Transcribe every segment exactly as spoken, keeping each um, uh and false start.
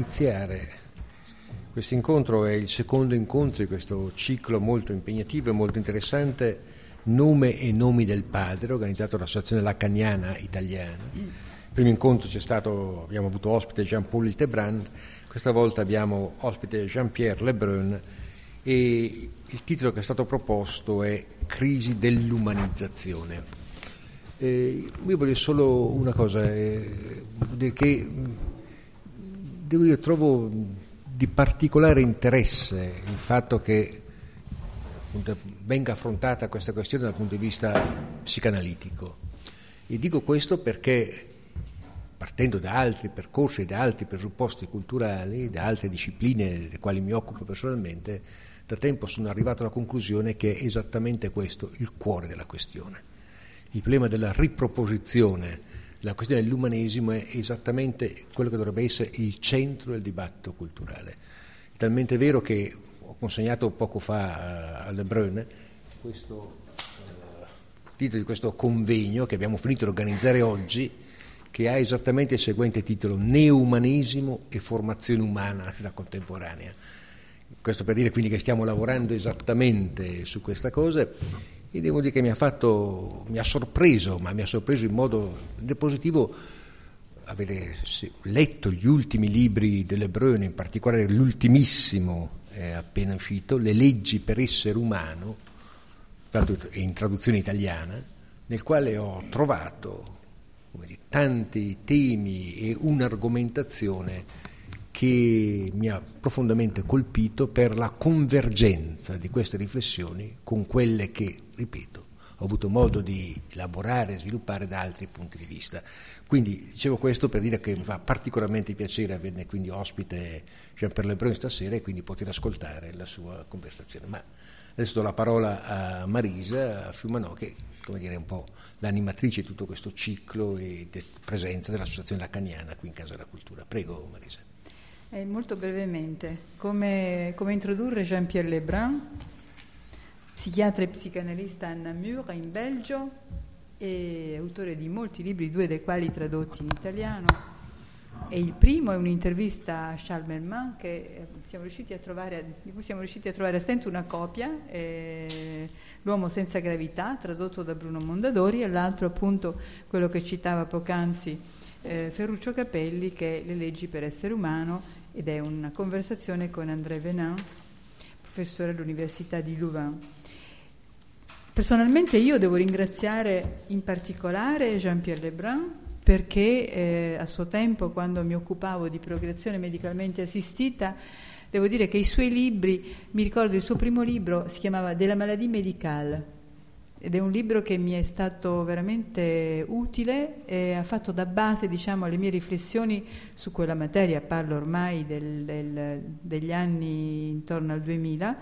iniziare. Questo incontro è il secondo incontro di questo ciclo molto impegnativo e molto interessante, Nome e nomi del padre, organizzato dall'Associazione Lacaniana Italiana. Il primo incontro c'è stato, abbiamo avuto ospite Jean-Paul Hildebrand, questa volta abbiamo ospite Jean-Pierre Lebrun e il titolo che è stato proposto è Crisi dell'umanizzazione. Eh, io voglio solo una cosa, eh, che devo dire, trovo di particolare interesse il fatto che appunto, venga affrontata questa questione dal punto di vista psicanalitico. E dico questo perché, partendo da altri percorsi, da altri presupposti culturali, da altre discipline delle quali mi occupo personalmente, da tempo sono arrivato alla conclusione che è esattamente questo il cuore della questione. Il problema della riproposizione, la questione dell'umanesimo è esattamente quello che dovrebbe essere il centro del dibattito culturale. È talmente vero che ho consegnato poco fa a Lebrun questo uh, titolo di questo convegno che abbiamo finito di organizzare oggi, che ha esattamente il seguente titolo: Neoumanesimo e formazione umana nella società contemporanea. Questo per dire quindi che stiamo lavorando esattamente su questa cosa, e devo dire che mi ha fatto, mi ha sorpreso, ma mi ha sorpreso in modo positivo avere letto gli ultimi libri di Lebrun, in particolare l'ultimissimo eh, appena uscito, Le leggi per essere umano, tra l'altro in traduzione italiana, nel quale ho trovato come dire, tanti temi e un'argomentazione che mi ha profondamente colpito per la convergenza di queste riflessioni con quelle che, ripeto, ho avuto modo di elaborare e sviluppare da altri punti di vista. Quindi dicevo questo per dire che mi fa particolarmente piacere averne quindi ospite Jean-Pierre Lebrun stasera e quindi poter ascoltare la sua conversazione. Ma adesso do la parola a Marisa Fiumanò, che come dire, è un po' l'animatrice di tutto questo ciclo e di presenza dell'Associazione Lacaniana qui in Casa della Cultura. Prego Marisa. Eh, molto brevemente, come, come introdurre Jean-Pierre Lebrun, psichiatra e psicanalista a Namur in Belgio e autore di molti libri, due dei quali tradotti in italiano. E il primo è un'intervista a Charles Merman che siamo riusciti a trovare, di cui siamo riusciti a trovare a stento una copia, eh, L'uomo senza gravità, tradotto da Bruno Mondadori, e l'altro appunto quello che citava poc'anzi eh, Ferruccio Capelli, che è Le leggi per essere umano, ed è una conversazione con André Venin, professore all'Università di Louvain. Personalmente io devo ringraziare in particolare Jean-Pierre Lebrun perché eh, a suo tempo, quando mi occupavo di procreazione medicalmente assistita, devo dire che i suoi libri, mi ricordo il suo primo libro si chiamava De la maladie médicale, ed è un libro che mi è stato veramente utile e ha fatto da base, diciamo, alle mie riflessioni su quella materia. Parlo ormai del, del, degli anni intorno al duemila.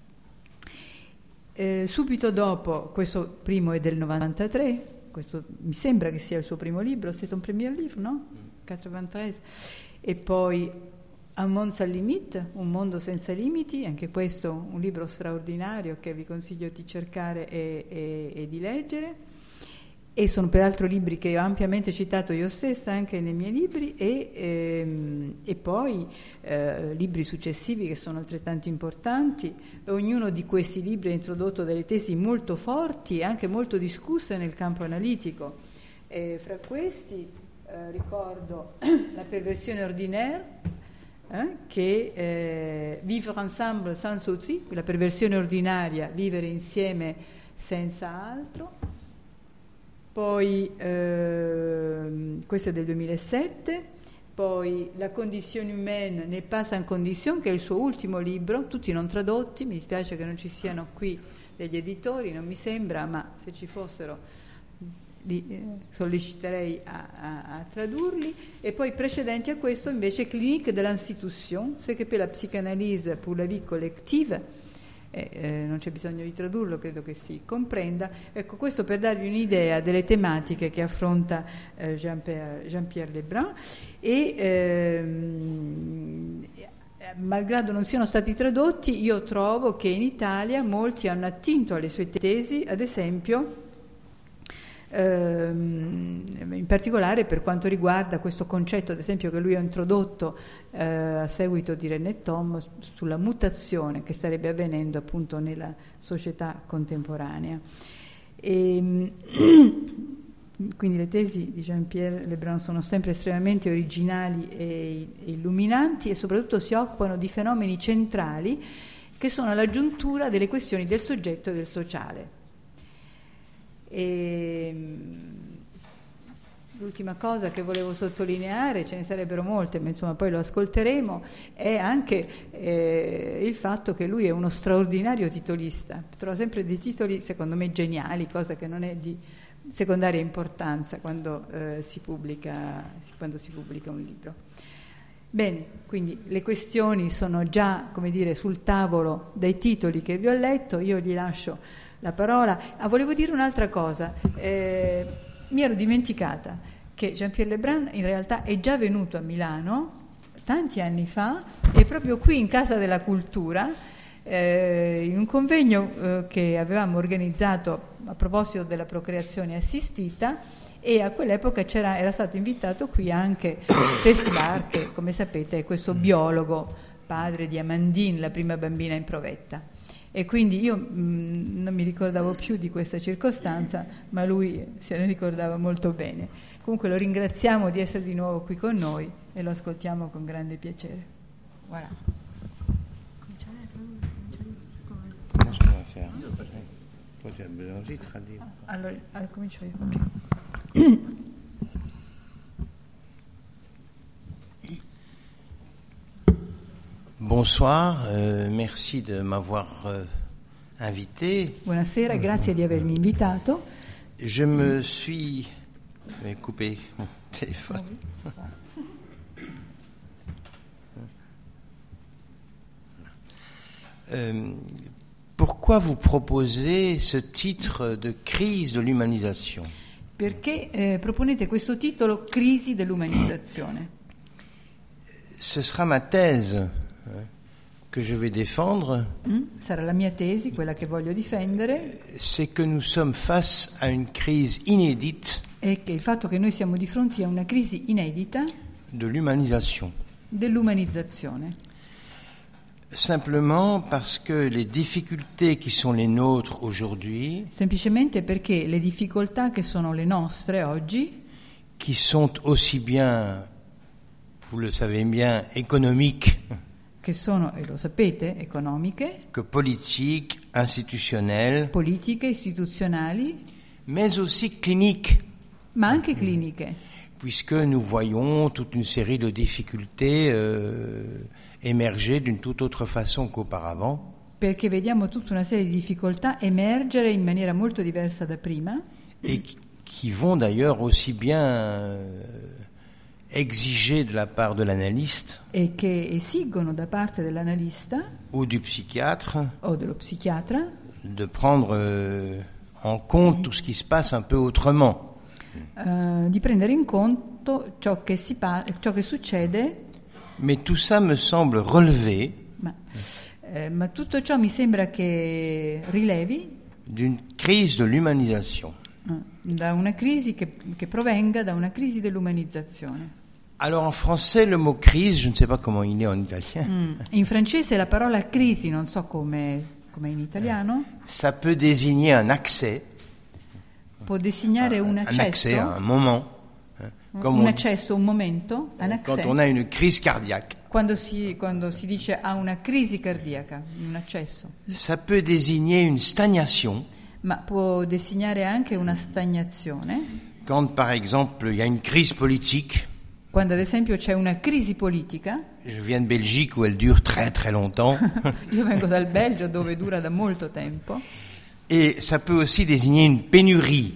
Eh, subito dopo, questo primo è del novantatré, questo mi sembra che sia il suo primo libro, c'est un premier livre, no? quarantatré. E poi Un monde sans limite, Un mondo senza limiti, anche questo un libro straordinario che vi consiglio di cercare e, e, e di leggere. E sono peraltro libri che ho ampiamente citato io stessa anche nei miei libri, e, ehm, e poi eh, libri successivi che sono altrettanto importanti. Ognuno di questi libri ha introdotto delle tesi molto forti e anche molto discusse nel campo analitico. E fra questi eh, ricordo La perversione ordinaire, eh, che eh, Vivre ensemble sans autrui, la perversione ordinaria, vivere insieme senza altro. Poi eh, questo è del duemilasette, poi La condition humaine n'est pas sans condition, che è il suo ultimo libro, tutti non tradotti, mi dispiace che non ci siano qui degli editori, non mi sembra, ma se ci fossero li eh, solleciterei a, a, a tradurli. E poi precedenti a questo invece Clinique de l'institution, ce que peut la psychanalyse pour la vie collective. Eh, eh, non c'è bisogno di tradurlo, credo che si comprenda. Ecco, questo per darvi un'idea delle tematiche che affronta eh, Jean-Pierre, Jean-Pierre Lebrun. E ehm, malgrado non siano stati tradotti, io trovo che in Italia molti hanno attinto alle sue tesi, ad esempio ehm, in particolare per quanto riguarda questo concetto, ad esempio, che lui ha introdotto eh, a seguito di René Thom sulla mutazione che starebbe avvenendo appunto nella società contemporanea. E, quindi le tesi di Jean-Pierre Lebrun sono sempre estremamente originali e illuminanti e soprattutto si occupano di fenomeni centrali che sono la giuntura delle questioni del soggetto e del sociale. E l'ultima cosa che volevo sottolineare, ce ne sarebbero molte, ma insomma poi lo ascolteremo, è anche eh, il fatto che lui è uno straordinario titolista, trova sempre dei titoli secondo me geniali, cosa che non è di secondaria importanza quando, eh, si pubblica, quando si pubblica un libro. Bene, quindi le questioni sono già, come dire, sul tavolo dai titoli che vi ho letto, io gli lascio la parola. Ah, volevo dire un'altra cosa, eh, mi ero dimenticata che Jean-Pierre Lebrun in realtà è già venuto a Milano tanti anni fa e proprio qui in Casa della Cultura, eh, in un convegno eh, che avevamo organizzato a proposito della procreazione assistita, e a quell'epoca c'era, era stato invitato qui anche Testbar, che come sapete è questo biologo, padre di Amandine, la prima bambina in provetta. E quindi io mh, non mi ricordavo più di questa circostanza, ma lui se ne ricordava molto bene. Comunque lo ringraziamo di essere di nuovo qui con noi e lo ascoltiamo con grande piacere. Voilà. Comment je pourrais faire? Toi, tu as besoin aussi de traduire. Allora, allora comincio io. Okay. Bonsoir, euh, merci de m'avoir euh, invité. Buonasera, grazie di avermi invitato. Je me suis... Je vais couper mon téléphone. euh, pourquoi vous proposez ce titre de crise de l'umanisation? Perché eh, proponete questo titolo Crisi dell'umanizzazione? Ce sera ma thèse que je vais défendre. Mm? Sarà la mia tesi, quella che voglio difendere. C'est que nous sommes face à une crise inédite. È che il fatto che noi siamo di fronte a una crisi inedita de l'humanisation. Dell'umanizzazione. Simplement parce que les difficultés qui sont les nôtres aujourd'hui, semplicemente perché le difficoltà che sono le nostre oggi, qui sont aussi bien, vous le savez bien, économiques, che sono, e lo sapete, economiche, que politiques, institutionnelles, politiche, istituzionali, mais aussi cliniques, ma anche cliniche, puisque nous voyons toute une série de difficultés euh, émerger d'une toute autre façon qu'auparavant. Perché vediamo tutta una serie di difficoltà emergere in maniera molto diversa da prima. Et qui vont d'ailleurs aussi bien euh, exiger de la part de l'analyste e che esigono da parte dell'analista ou du psychiatre o dello psichiatra de prendre euh, en compte tout ce qui se passe un peu autrement. Uh, di prendere in conto ciò che, si pa- ciò che succede. Mais tout ça me semble relever ma, eh, ma tutto ciò mi sembra che rilevi d'une crise de l'humanisation. Uh, da una crisi che, che provenga da una crisi dell'umanizzazione. Alors en français le mot crise, je ne sais pas comment il est en italien. Mm. In francese la parola crisi, non so come è in italiano. Ça peut désigner un accès. Può designare un un accesso, accès, un moment, un accesso, un momento, un accès, quand on a une crise cardiaque. Quando si, quando si dice ha una crisi cardiaca, un accesso. Ça peut désigner une stagnation. Ma può designare anche una stagnazione. Quand par exemple il y a une crise politique. Quando ad esempio c'è una crisi politica. Je viens de Belgique où elle dure très très longtemps. Io vengo dal Belgio dove dura da molto tempo. Et ça peut aussi désigner une pénurie.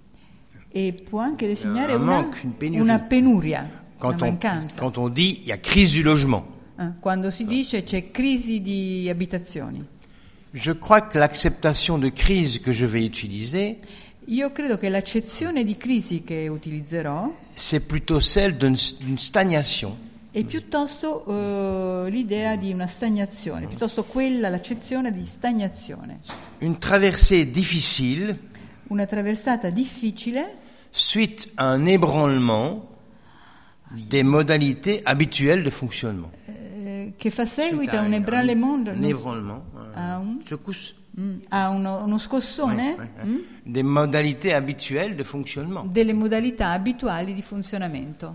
E può anche designare un una, manque, une pénurie. una penuria, quand una on, mancanza. Quand on dit il y a crise du logement. Ah, quando si dice c'è crisi di abitazioni. Je crois que l'acceptation de crise que je vais utiliser, io credo che l'accezione di crisi che utilizzerò, c'est plutôt celle d'une, d'une stagnation. è piuttosto uh, l'idea di una stagnazione, piuttosto quella, l'accezione di stagnazione. Une traversée difficile. una traversata difficile suite à un ébranlement des modalités habituelles de fonctionnement. eh, che fa seguito Suite a un ébranlement, un ébranlement, a, un, une secousse, mm, a uno, uno scossone ouais, ouais, mm, des modalités habituelles de fonctionnement. delle modalità abituali di funzionamento.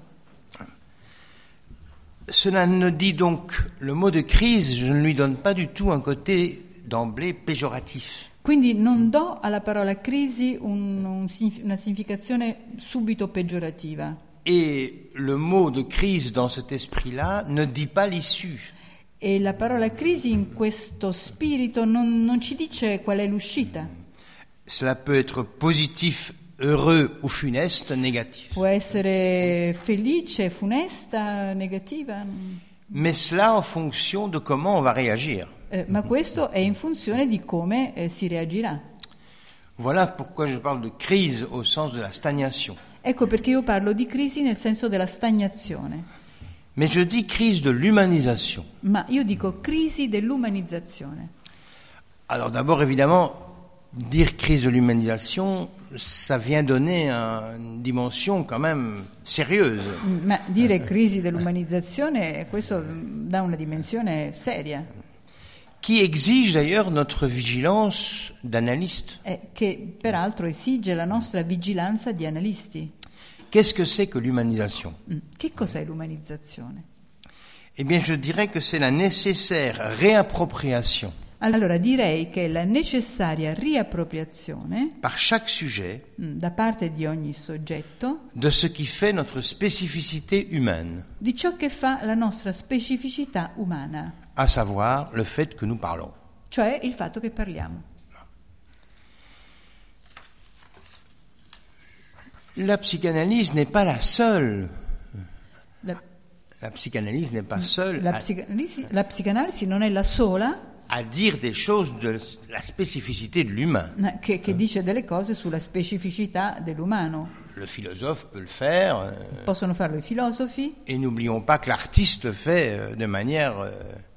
Cela ne dit donc, le mot de crise, je ne lui donne pas du tout un côté d'emblée péjoratif. Quindi non do alla parola crisi un, un, una significazione subito peggiorativa. Et le mot de crise dans cet esprit-là ne dit pas l'issue. E la parola crisi in questo spirito non, non ci dice qual è l'uscita. Cela peut être positif, heureux ou funeste, négatif. Può essere felice, funesta, negativa, Mais cela en fonction de comment on va réagir. eh, ma questo è in funzione di come eh, si reagirà. Voilà pourquoi je parle de crise au sens de la stagnation. Ecco perché io parlo di crisi nel senso della stagnazione, Mais je dis crise de l'humanisation. ma io dico crisi dell'umanizzazione. Alors d'abord, évidemment, dire crise de l'humanisation, ça vient donner un- une dimension quand même sérieuse. Mm, Ma dire crisi dell'umanizzazione, questo mm, dà una dimensione seria, Qui exige d'ailleurs notre vigilance d'analyste. eh, che peraltro esige la nostra vigilanza di analisti. Qu'est-ce que c'est que l'humanisation? Mm, Che cos'è l'umanizzazione? Eh bien, je dirais que c'est la nécessaire réappropriation Allora direi che la necessaria riappropriazione par chaque sujet mm, da parte di ogni soggetto de ce qui fait notre spécificité humaine, di ciò che fa la nostra specificità umana, à savoir le fait que nous parlons. cioè il fatto che parliamo. La psychanalyse n'est pas la seule. La, La psychanalyse n'est pas seule la à, psicanalisi, la psicanalisi non è la sola à dire des choses de la spécificité de l'humain. eh, che, che dice delle cose sulla specificità dell'umano. Le philosophe peut le faire, euh, Possono farlo i filosofi, et n'oublions pas que l'artiste le fait euh, de manière euh,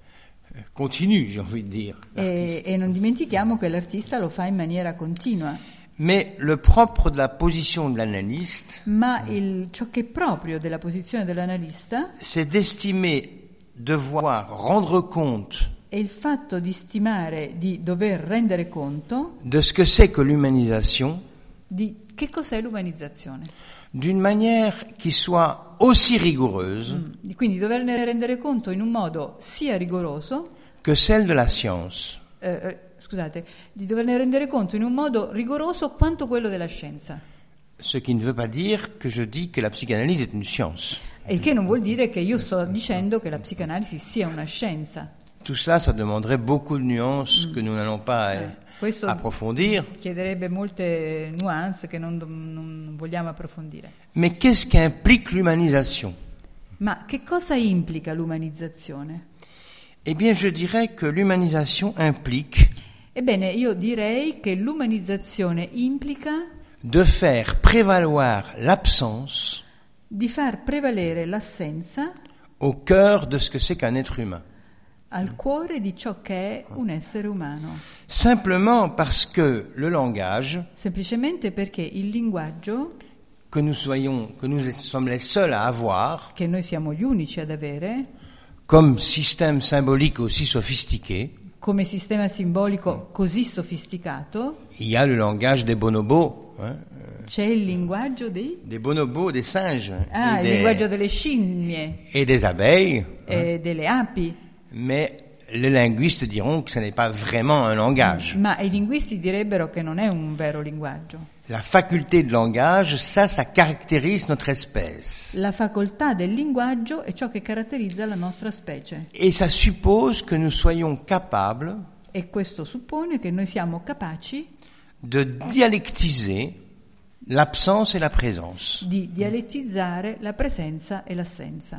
continue, j'ai envie de dire. e, l'artiste. e non dimentichiamo che l'artista lo fa in maniera continua. Mais le propre de la position de l'analyste, Ma il, ciò che è proprio della posizione dell'analista c'est d'estimer devoir rendre compte è il fatto di stimare, di dover rendere conto de ce que c'est que l'humanisation di che cos'è l'umanizzazione. d'une manière qui soit aussi rigoureuse Mm. Quindi doverne rendere conto in un modo sia rigoroso, que celle de la science. eh, eh, scusate, di doverne rendere conto in un modo rigoroso quanto quello della scienza. Ce qui ne veut pas dire que je dis que la psychanalyse est une science. Il che non vuol dire che io sto dicendo che la psicanalisi sia una scienza. Tout cela, ça demanderait beaucoup de nuances que nous n'allons pas euh, Questo approfondir. chiederebbe molte nuance che non, non vogliamo approfondire. Mais qu'est-ce qu'implique l'humanisation? Ma che cosa implica l'umanizzazione? Eh bien, je dirais que l'humanisation implique Ebbene, io direi che l'umanizzazione implica de faire prévaloir l'absence di far prevalere l'assenza au cœur de ce que c'est qu'un être humain. al cuore di ciò che è un essere umano, Simplement parce que le langage, semplicemente perché il linguaggio, que nous soyons, que nous sommes les seuls à avoir, che noi siamo gli unici ad avere, comme système symbolique aussi sophistiqué, come sistema simbolico così sofisticato, il y a le langage des bonobos, hein, c'è il linguaggio dei, des bonobos, des singes ah, et, il des, linguaggio delle scimmie et des abeilles, e delle api, mais les linguistes diront que ce n'est pas vraiment un langage. ma i linguisti direbbero che non è un vero linguaggio. La faculté de langage, ça, ça caractérise notre espèce. La facoltà del linguaggio è ciò che caratterizza la nostra specie Et ça suppose que nous soyons capables e questo suppone che noi siamo capaci de dialectiser l'absence et la présence. di dialettizzare la presenza e l'assenza.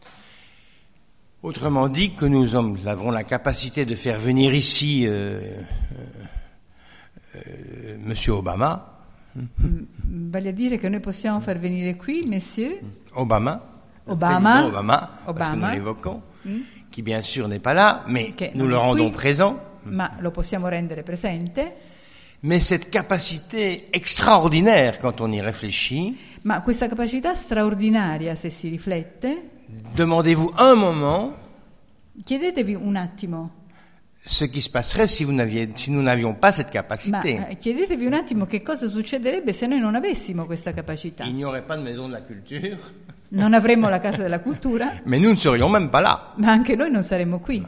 Autrement dit, que nous avons la capacité de faire venir ici euh, euh, euh, Monsieur Obama, Mm, Vale a dire che noi possiamo far venire qui Monsieur Obama, le Obama, président Obama, parce que Obama. nous l'évoquons, qui bien sûr n'est pas là, mais Che nous non le è rendons qui, présent. ma lo possiamo rendere presente, Mais cette capacité extraordinaire, quand on y réfléchit, Ma questa capacità straordinaria, se si riflette, demandez-vous un moment chiedetevi un attimo, ce qui se passerait si, vous n'aviez, si nous n'avions pas cette ma capacité. eh, chiedetevi un attimo che cosa succederebbe se noi non avessimo questa capacità. Il n'y aurait pas de maison de la culture, Non avremmo la casa della cultura, mais nous ne serions même pas là. ma anche noi non saremmo qui.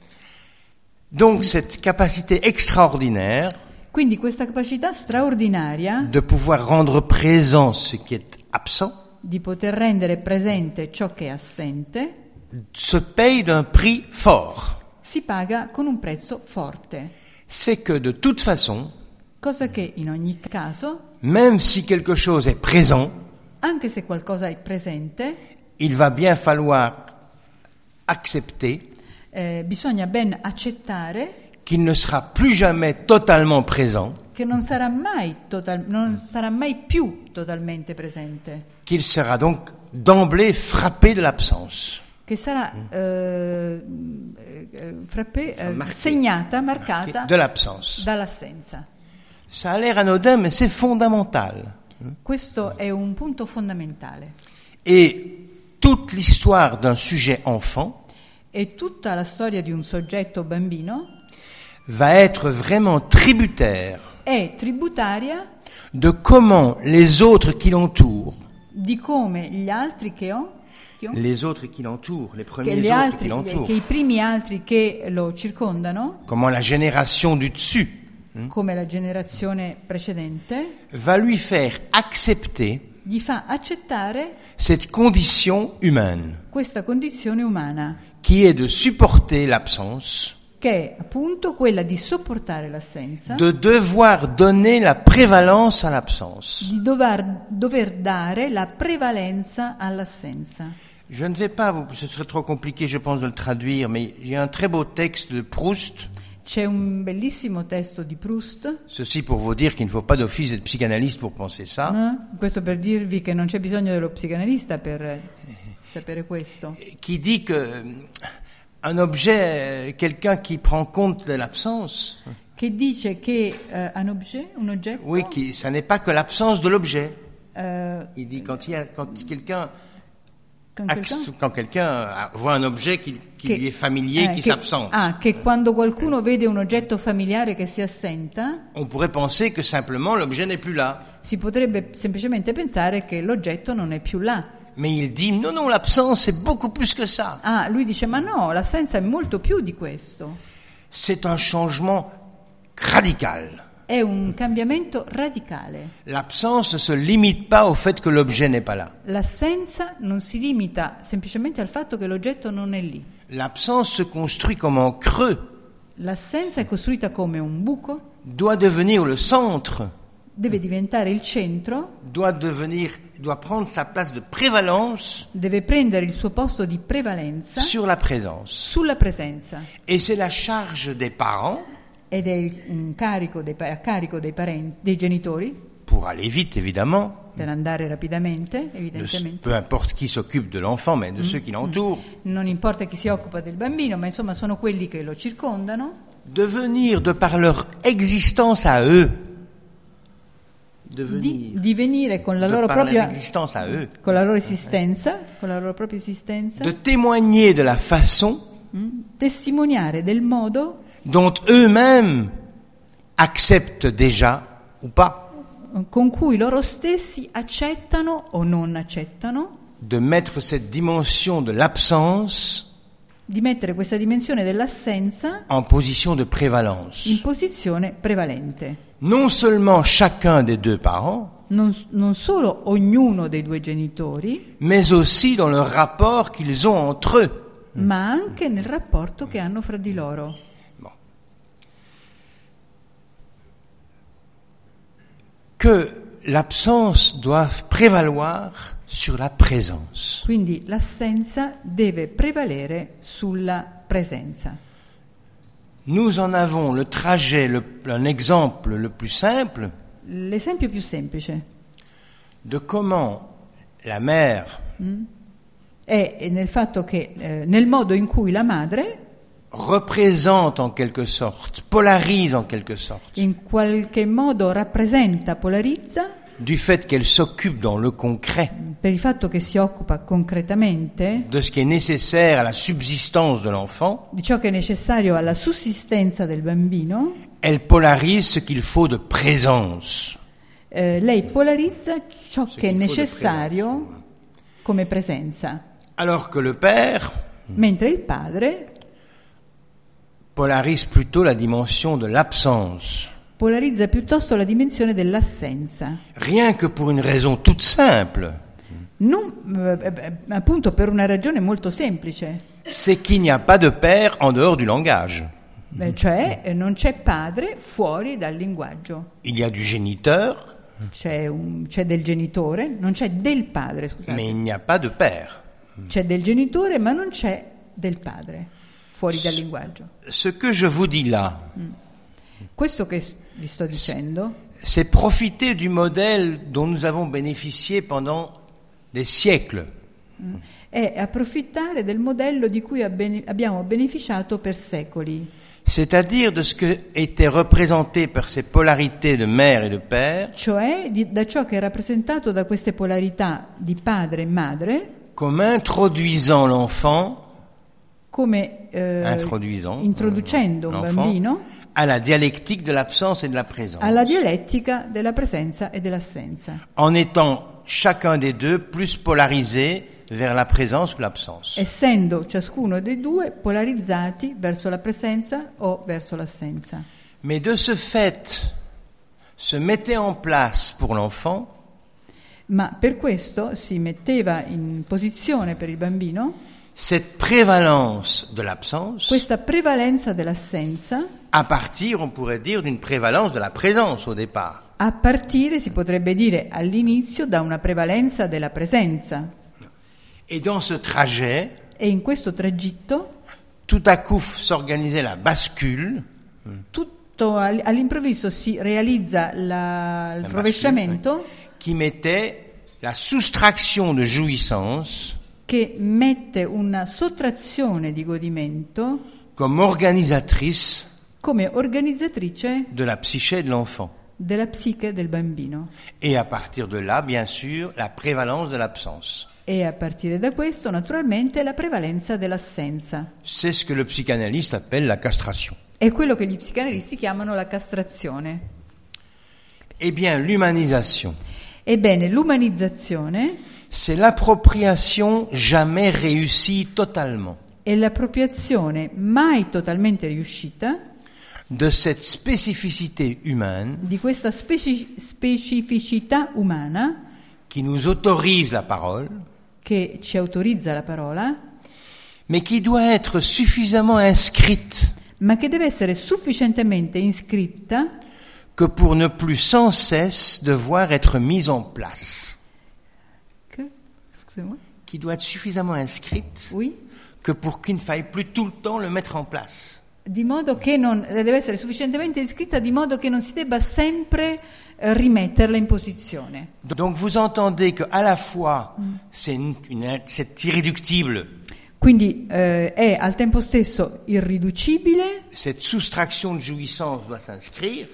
Donc cette capacité extraordinaire Quindi questa capacità straordinaria de pouvoir rendre présent ce qui est absent di poter rendere presente ciò che è assente se paye d'un prix fort. si paga con un prezzo forte, C'est que de toute façon, cosa che in ogni caso, même si quelque chose est présent, anche se qualcosa è presente, il va bien falloir accepter eh, bisogna ben accettare qu'il ne sera plus jamais totalement présent, che non sarà mai total- non sarà mai più totalmente presente, qu'il sera donc d'emblée frappé de l'absence. che sarà eh, eh, frappé, eh, Marqué. segnata, marcata De l'absence. dall'assenza. Ça a l'air anodin, mais c'est fondamental. Questo è un punto fondamentale. Et toute l'histoire d'un sujet enfant E tutta la storia di un soggetto bambino va être vraiment tributaire è tributaria de comment les autres qui l'entourent, di come gli altri che ho, che, ho, les autres qui l'entourent, les che, premiers gli autres altri, qui l'entourent, che i primi altri che lo circondano, comment la génération du dessus come la generazione precedente, va lui faire accepter gli fa accettare cette condition humaine questa condizione umana, qui est de supporter l'absence, che è appunto quella di sopportare l'assenza, de devoir donner la prévalence à l'absence. di dover, dover dare la prevalenza all'assenza. Je ne vais pas, vous, ce serait trop compliqué, je pense, de le traduire, mais il y a un très beau texte de Proust, C'è un bellissimo testo di Proust, ceci pour vous dire qu'il ne faut pas d'office d'être psychanalyste pour penser ça, eh? Questo per dirvi che non c'è bisogno dello psicanalista per eh, sapere questo, qui dit que euh, un objet, euh, quelqu'un qui prend compte de l'absence, che dice che eh, un objet, un oggetto, oui, qui, ça n'est pas que l'absence de l'objet. eh, Il dit quand, il y a, quand quelqu'un con Axe- quelqu'un- quand quelqu'un voit un objet qui, qui che- lui est familier, eh, qui che- s'absente, ah, che quando qualcuno vede un oggetto familiare che si assenta, on pourrait penser que simplement l'objet n'est plus là. si potrebbe semplicemente pensare che l'oggetto non è più là. Mais il dit non, non, l'absence c'est beaucoup plus que ça. Ah, lui dice, ma no, l'assenza è molto più di questo. C'est un changement radical. È un cambiamento radicale. L'absence ne se limite pas au fait que l'objet n'est pas là. L'assenza non si limita semplicemente al fatto che l'oggetto non è lì. L'absence se construit comme un creux, L'assenza è costruita come un buco, doit devenir le centre, deve diventare il centro, doit devenir, doit prendre sa place de prévalence deve prendere il suo posto di prevalenza sur la présence. sulla presenza. Et c'est la charge des parents, Ed è il- un carico dei, pa- a carico dei, parenti, dei genitori, pour aller vite évidemment, per andare rapidamente, de, evidentemente. peu importe qui s'occupe de l'enfant, mais de ceux qui l'entourent, Non importa chi si occupa del bambino, ma insomma sono quelli che lo circondano, de venir de par leur existence à eux, de di, venir di venire con la de loro par leur propria existence à eux, con la loro esistenza, con la loro propria esistenza, de témoigner de la façon mh, testimoniare del modo dont eux-mêmes acceptent déjà ou pas con cui loro stessi accettano o non accettano de mettre cette dimension de l'absence di mettere questa dimensione dell'assenza en position de prévalence. in posizione prevalente. Non seulement chacun des deux parents, Non, non solo ognuno dei due genitori, mais aussi dans le rapport qu'ils ont entre eux. ma anche nel rapporto che hanno fra di loro. Bon. Que l'absence doive prévaloir sur la présence. Quindi l'assenza deve prevalere sulla presenza. Nous en avons le trajet, le, un exemple le plus simple L'esempio più semplice de comment la mère è nel fatto che eh, nel modo in cui la madre représente en quelque sorte, polarise en quelque sorte, in qualche modo rappresenta, polarizza, du fait qu'elle s'occupe dans le concret per il fatto che si occupa concretamente de ce qui est nécessaire à la subsistance de l'enfant, di ciò che è necessario alla sussistenza del bambino, elle polarise ce qu'il faut de présence. eh, lei polarizza ciò Ce che è qu'il faut de necessario come presenza, Alors que le père mentre il padre polarise plutôt la dimension de l'absence. polarizza piuttosto la dimensione dell'assenza, Rien que pour une raison toute simple, non, eh, eh, appunto per una ragione molto semplice, c'est qu'il n'y a pas de père en dehors du langage. eh, cioè eh, non c'è padre fuori dal linguaggio, Il y a du géniteur, c'è, un, c'è del genitore, non c'è del padre, scusate, mais il n'y a pas de père. c'è del genitore ma non c'è del padre fuori dal linguaggio. Ce que je vous dis là, Questo che s- vi sto dicendo c'est profiter du modèle dont nous avons bénéficié pendant des siècles. è approfittare del modello di cui abbene- abbiamo beneficiato per secoli, C'est-à-dire de ce que était représenté par ces polarités de mère et de père cioè di- da ciò che è rappresentato da queste polarità di padre e madre, comme introduisant l'enfant, come eh, introduisant introducendo un l'enfant bambino à la dialectique de l'absence et de la présence, alla dialettica della presenza e dell'assenza, en étant chacun des deux plus polarisé vers la présence ou l'absence. essendo ciascuno dei due polarizzati verso la presenza o verso l'assenza. Mais de ce fait, se mettait en place pour l'enfant Ma per questo si metteva in posizione per il bambino cette prévalence de l'absence questa prevalenza dell'assenza, à partir, on pourrait dire, d'une prévalence de la présence au départ. a partire, si potrebbe dire all'inizio, da una prevalenza della presenza. Et dans ce trajet, E in questo tragitto tout à coup s'organisait la bascule, tutto all- all'improvviso si realizza la- il La rovesciamento qui mettait la soustraction de jouissance che mette una sottrazione di godimento comme organisatrice come organizzatrice de la psyché de l'enfant. della psiche del bambino. Et à partir de là, bien sûr, la prévalence de l'absence. E a partire da questo, naturalmente, la prevalenza dell'assenza. C'est ce que le psychanalyste appelle la castration. È quello che gli psicanalisti chiamano la castrazione. Eh bien, l'humanisation, Ebbene, l'umanizzazione c'est l'appropriation jamais réussie totalement è l'appropriazione mai totalmente riuscita de cette spécificité humaine di questa speci- specificità umana qui nous autorise la parole, che ci autorizza la parola, mais qui doit être suffisamment inscrite ma che deve essere sufficientemente iscritta que pour ne plus sans cesse devoir être mise en place. che, scusami, Qui doit être suffisamment inscrite oui, que pour qu'il ne faille plus tout le temps le mettre en place. di modo che non deve essere sufficientemente iscritta di modo che non si debba sempre eh, rimetterla in posizione. Donc vous entendez qu'à la fois, c'est, une, une- c'est irréductible, Quindi eh, è al tempo stesso irriducibile, cette soustraction de jouissance doit s'inscrire,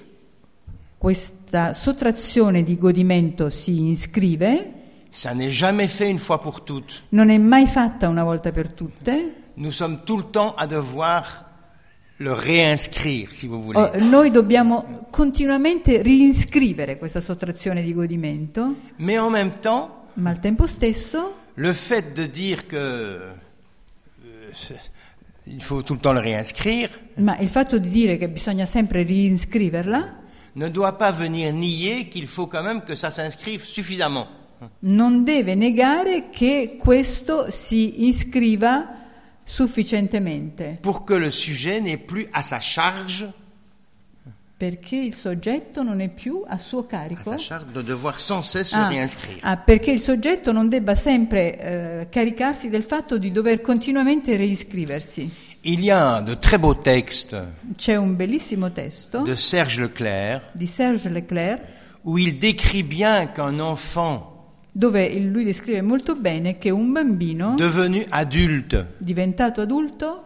questa sottrazione di godimento si iscrive, ça n'est jamais fait une fois pour toutes. non è mai fatta una volta per tutte. Nous sommes tout le temps à devoir le réinscrire, si vous voulez. Oh, noi dobbiamo continuamente riiscrivere questa sottrazione di godimento, Mais en même temps, ma al tempo stesso le fait de dire que euh, c'est- il faut tout le temps le réinscrire ma il fatto di dire che bisogna sempre riiscriverla ne doit pas venir nier qu'il faut quand même que ça s'inscrive suffisamment. non deve negare che questo si iscriva sufficientemente, Pour que le sujet n'ait plus à sa charge, perché il soggetto non è più a suo à carico. sa charge de devoir sans cesse le Ah, réinscrire. ah, perché il soggetto non debba sempre eh, caricarsi del fatto di dover continuamente reiscriversi. Il y a de très beaux textes C'è un bellissimo testo de Serge Leclerc di Serge Leclerc où il décrit bien qu'un enfant dove il- lui descrive molto bene che un bambino devenu adulte diventato adulto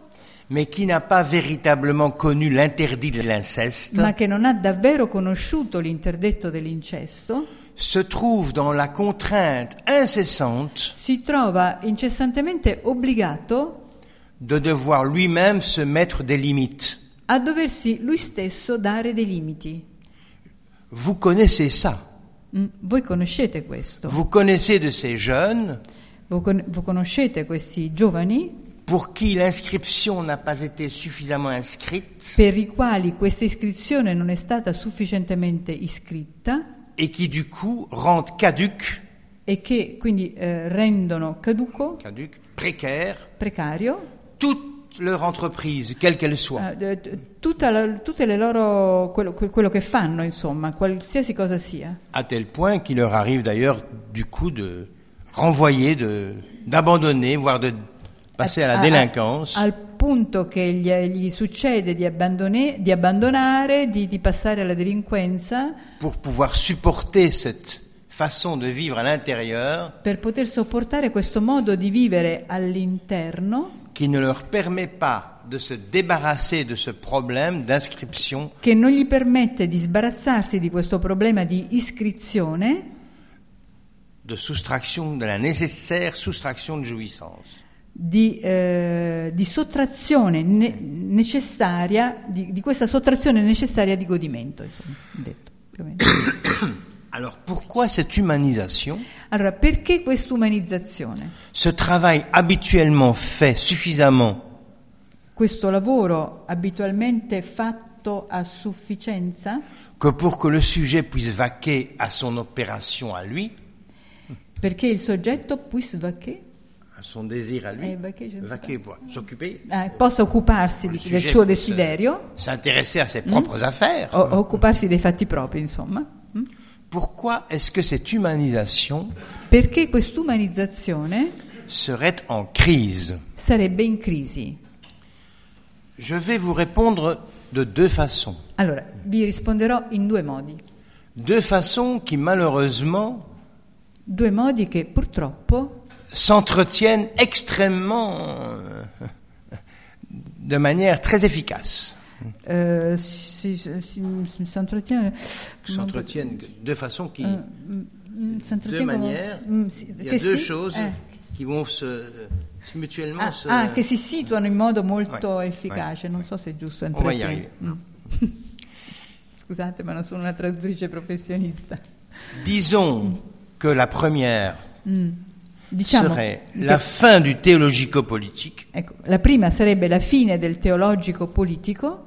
mais qui n'a pas véritablement connu l'interdit de l'inceste, ma che non ha davvero conosciuto l'interdetto dell'incesto, se trouve dans la contrainte incessante si trova incessantemente obbligato de devoir lui-même se mettre des limites. a doversi lui stesso dare dei limiti. Vous connaissez ça. Mm, Voi conoscete questo, Vous connaissez de ces jeunes voi con- voi conoscete questi giovani pour qui l'inscription n'a pas été suffisamment inscrite per i quali questa iscrizione non è stata sufficientemente iscritta et qui du coup rendent caduc, e che quindi eh, rendono caduco, caduc, précaire, precario, toute leur entreprise, quelle qu'elle soit. eh, t- tutta la- tutte le loro quello, que- quello che fanno, insomma, qualsiasi cosa sia, À tel point qu'il leur arrive d'ailleurs du coup de renvoyer, de, d'abandonner, voire de passer à la A- a- délinquance, al punto che gli, gli succede di, abbandone- di abbandonare, di, di passare alla delinquenza pour pouvoir supporter cette façon de vivre à l'intérieur per poter sopportare questo modo di vivere all'interno qui ne leur permet pas de se débarrasser de ce problème d'inscription che non gli permette di sbarazzarsi di questo problema di iscrizione, de soustraction, de la nécessaire soustraction de jouissance. di, eh, di sottrazione ne- necessaria, di, di questa sottrazione necessaria di godimento, insomma, detto, più o meno. Alors pourquoi cette humanisation? Allora, perché questa umanizzazione? Ce travail habituellement fait suffisamment Questo lavoro abitualmente fatto a sufficienza que pour que le sujet puisse vaquer à son opération à lui, perché il soggetto puisse vaquer, à son désir à lui, Eh, vaquer, je ne sais vaquer, pour s'occuper, eh, possa occuparsi di- Le del sujet suo puisse desiderio, s'intéresser à ses propres affaires. o, o occuparsi dei fatti propri, insomma. Mm? Pourquoi est-ce que cette humanisation Perché quest'umanizzazione serait en crise? sarebbe in crisi. Je vais vous répondre de deux façons. Allora, vi risponderò in due modi. Deux façons qui malheureusement Due modi che purtroppo s'entretiennent extrêmement euh, de manière très efficace. eh, si, si, si, si intrattiene S'entretiennent de façon qui, mm, mm, si de intrattiene come- manière, mm, si- il y a che deux si- choses eh. qui vont se mutuellement Ah, se. ah, che si situano in modo molto Ouais, efficace, non so se è giusto. On va y intrattiene. Mm. Scusate, ma non sono una traduttrice professionista. Disons que la première Mm. Diciamo serait che- la fin du théologico-politique, ecco, la prima sarebbe la fine del teologico politico,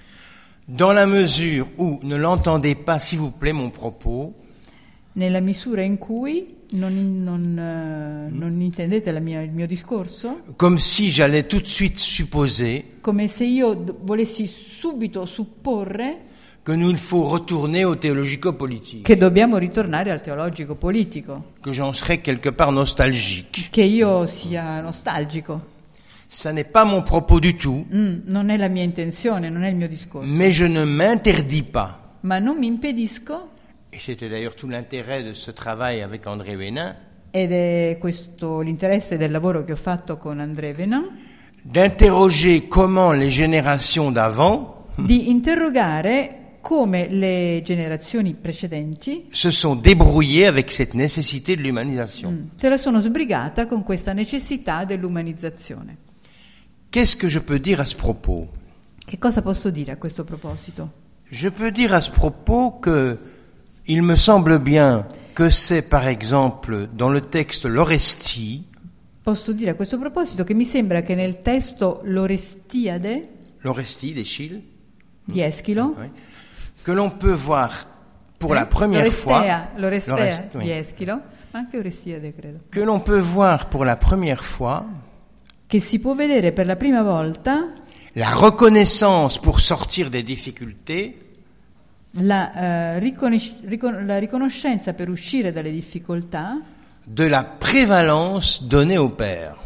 dans la mesure où, ne l'entendez pas s'il vous plaît mon propos, nella misura in cui non, non, eh, non intendete la mia- il mio discorso, comme si j'allais tout de suite supposer come se io d- volessi subito supporre que nous il faut retourner au théologico-politique, che dobbiamo ritornare al teologico politico, que j'en serais quelque part nostalgique. che io sia nostalgico. Ça n'est pas mon propos du tout, Mm, non è la mia intenzione, non è il mio discorso, mais je ne m'interdis pas, ma non mi impedisco, et c'était d'ailleurs tout l'intérêt de ce travail avec André Hénin, ed è questo l'interesse del lavoro che ho fatto con André Venin, d'interroger comment les générations d'avant di interrogare come le generazioni precedenti se sont débrouillées avec cette nécessité de l'humanisation. mm, se la sono sbrigata con questa necessità dell'umanizzazione. Qu'est-ce que je peux dire à ce propos? Che cosa posso dire a questo proposito? Je peux dire à ce propos que il me semble bien que c'est par exemple dans le texte l'Orestie, Posso dire a questo proposito che mi sembra che nel testo L'Orestiade l'Orestie d'Eschyle, di Eschilo, oui, que l'on peut voir pour eh, la première fois, L'Orestea, l'Orestea l'Orest- oui, di Eschilo, ma anche Orestiade credo, que l'on peut voir pour la première fois che si può vedere per la prima volta la reconnaissance pour sortir des difficultés la, eh, riconos- ricon- la riconoscenza per uscire dalle difficoltà de la prévalence donnée au Père.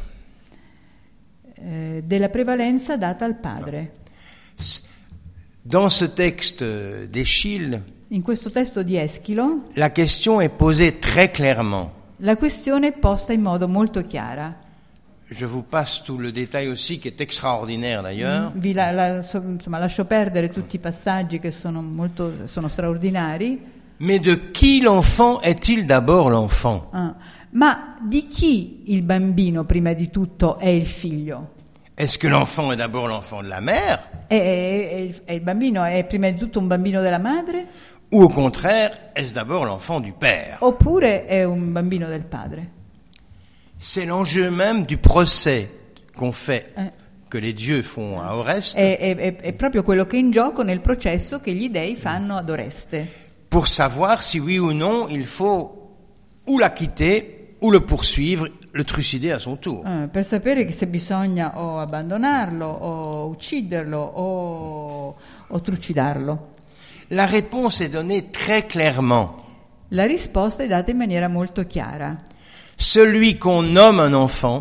eh, della prevalenza data al padre. Dans ce texte d'Eschyle, In questo testo di Eschilo la question est posée très clairement. la questione è posta in modo molto chiara. Je vous passe tout le détail aussi qui est extraordinaire d'ailleurs. Vi la, la, so- insomma, lascio perdere tutti i passaggi che sono molto sono straordinari. Mais de qui l'enfant est-il d'abord l'enfant? Ah, ma di chi il bambino prima di tutto è il figlio? Est-ce que l'enfant est d'abord l'enfant de la mère? È, è- è- è il bambino è prima di tutto un bambino della madre? Ou au contraire, est-ce d'abord l'enfant du père? Oppure è un bambino del padre? C'est l'enjeu même du procès qu'on fait, Eh. que les dieux font à Oreste, È, è- è- è proprio quello che è in gioco nel processo che gli dei fanno ad Oreste, pour savoir si oui ou non il faut ou la quitter, ou le poursuivre, le trucider à son tour. eh, per sapere che se bisogna o abbandonarlo o ucciderlo o, o trucidarlo. La réponse est donnée très clairement. La risposta è data in maniera molto chiara. Celui qu'on nomme un enfant,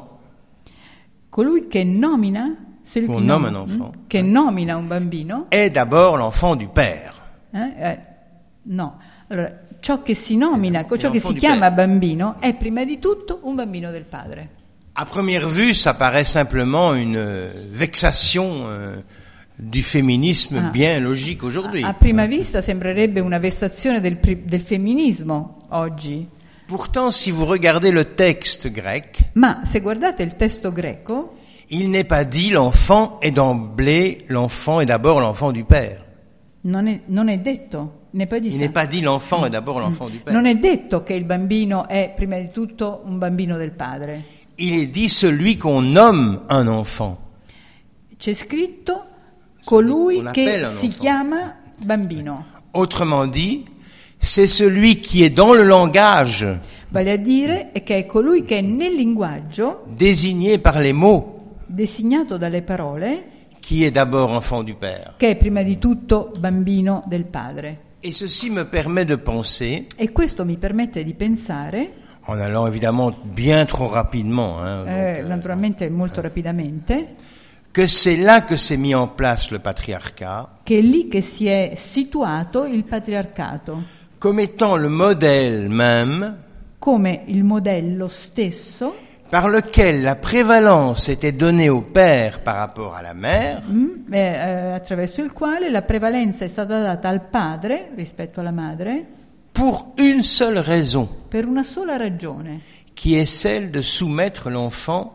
Colui che nomina, celui Qu'on che nomme nom- un enfant. che nomina un bambino, est d'abord l'enfant du père. eh, eh, no, allora ciò che si nomina, ciò che l'enfant si du chiama père. bambino è prima di tutto un bambino del padre. À première vue, ça paraît simplement une euh, vexation euh, du féminisme Ah. bien logique aujourd'hui. A, a prima vista sembrerebbe una vessazione del, pri- del femminismo oggi, Pourtant, si vous regardez le texte grec, ma se guardate il testo greco il n'est pas dit l'enfant est d'emblée, l'enfant est d'abord l'enfant du père. non è, non è detto, ne pas di Il ça. n'est pas dit l'enfant est d'abord l'enfant du père. Non è detto che il bambino è prima di tutto un bambino del padre. Il est dit celui qu'on nomme un enfant. C'è scritto colui qu'on che appelle un si enfant. chiama bambino, Autrement dit, c'est celui qui est dans le langage, vale a dire che è colui che è nel linguaggio, désigné par les mots, designato dalle parole, qui est d'abord enfant du père. che è prima di tutto bambino del padre. Et ceci me permet de penser, E questo mi permette di pensare, en allant évidemment bien trop rapidement, hein, donc, eh, euh, naturalmente molto rapidamente, que c'est là que s'est mis en place le patriarcat, che è lì che si è situato il patriarcato, comme étant le modèle même come il modello stesso par lequel la prévalence était donnée au père par rapport à la mère, mm, eh, eh, attraverso il quale la prevalenza è stata data al padre rispetto alla madre pour une seule raison, per una sola ragione, qui est celle de soumettre l'enfant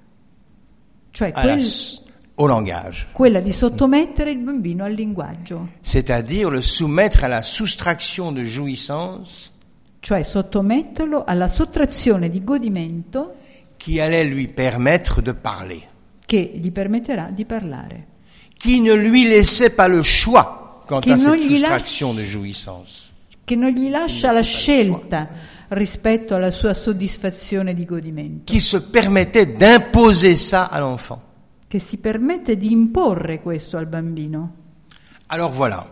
cioè à la quel- s- au langage, quella di sottomettere il bambino al linguaggio, c'est-à-dire le soumettre à la soustraction de jouissance cioè sottometterlo alla sottrazione di godimento qui allait lui permettre de parler, che gli permetterà di parlare, qui ne lui laissait pas le choix quant Che à non cette gli soustraction de jouissance. che non gli lascia la scelta rispetto alla sua soddisfazione di godimento, Qui se permettait d'imposer ça à l'enfant. che si permette di imporre questo al bambino. Alors voilà,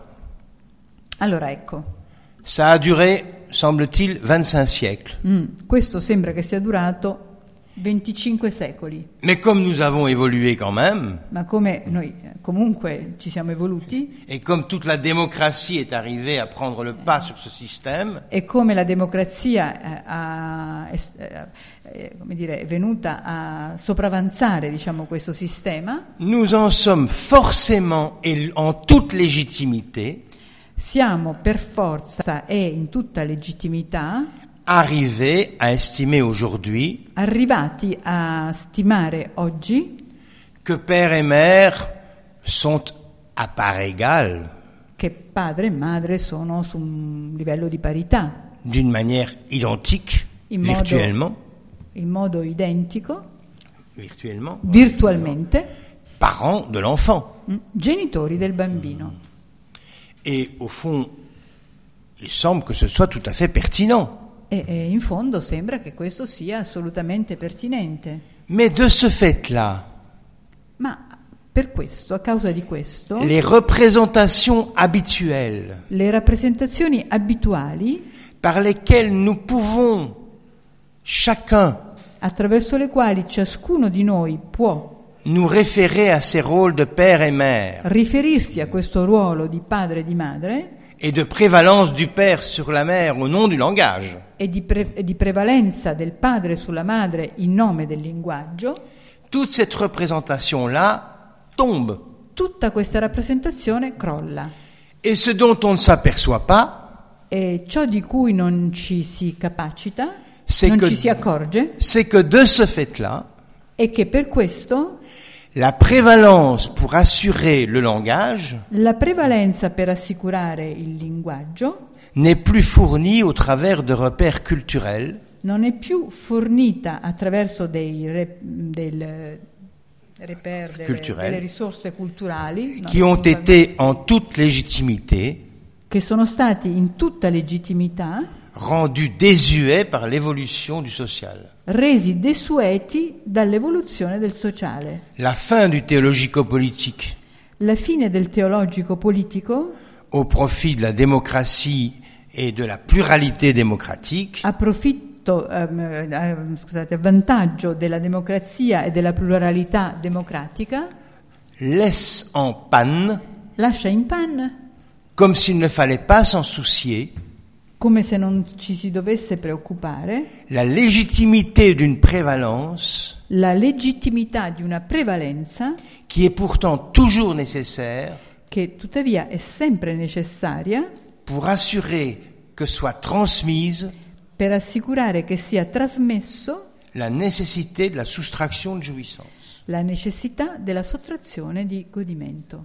Allora ecco, ça a duré, semble-t-il, vingt-cinq siècles. mm, questo sembra che sia durato venticinque secoli, Mais comme nous avons évolué quand même, ma come noi eh, comunque ci siamo evoluti et comme toute la démocratie est arrivée à prendre le pas sur ce système, e come la democrazia eh, ha- è, eh, eh, come dire, è venuta a sopravanzare, diciamo, questo sistema, nous en sommes forcément et en toute légitimité siamo per forza e in tutta legittimità arrivés à estimer aujourd'hui arrivati a stimare oggi que père et mère sont à part égale, che padre e madre sono su un livello di parità, d'une manière identique, in modo, virtuellement, in modo identico, virtuellement, virtualmente, parents de l'enfant. mm, genitori del bambino. Et au fond, il semble que ce soit tout à fait pertinent. E, e in fondo sembra che questo sia assolutamente pertinente. Mais de ce fait-là, Ma per questo, a causa di questo, les représentations habituelles le rappresentazioni abituali par lesquelles nous pouvons, chacun, attraverso le quali ciascuno di noi può nous référer à ces rôles de père et mère riferirsi a questo ruolo di padre e di madre et de prévalence du père sur la mère au nom du langage, e di, pre- e di prevalenza del padre sulla madre in nome del linguaggio, toute cette représentation-là tombe. Tutta questa rappresentazione crolla. Et ce dont on ne s'aperçoit pas, E ciò di cui non ci si capacita, c'est non que, ci si accorge, c'est que de ce fait-là, è che per questo la prévalence pour assurer le langage la prevalenza per assicurare il linguaggio n'est plus fournie au travers de repères culturels non è più fornita attraverso dei re, del, reper, delle, delle risorse culturali no, qui ont été en toute légitimité che sono stati in tutta legittimità rendus désuets par l'évolution du social. resi desueti dall'evoluzione del sociale. La fin du théologico-politique La fine del teologico politico au profit de la démocratie et de la pluralité démocratique a profitto, ehm, eh, scusate, a vantaggio della democrazia e della pluralità democratica, laisse en panne, lascia in panne, comme s'il ne fallait pas s'en soucier, come se non ci si dovesse preoccupare, la légitimité d'une prévalence la legittimità di una prevalenza qui est pourtant toujours nécessaire che tuttavia è sempre necessaria pour assurer que soit transmise per assicurare che sia trasmesso la nécessité de la soustraction de jouissance. la necessità della sottrazione di godimento.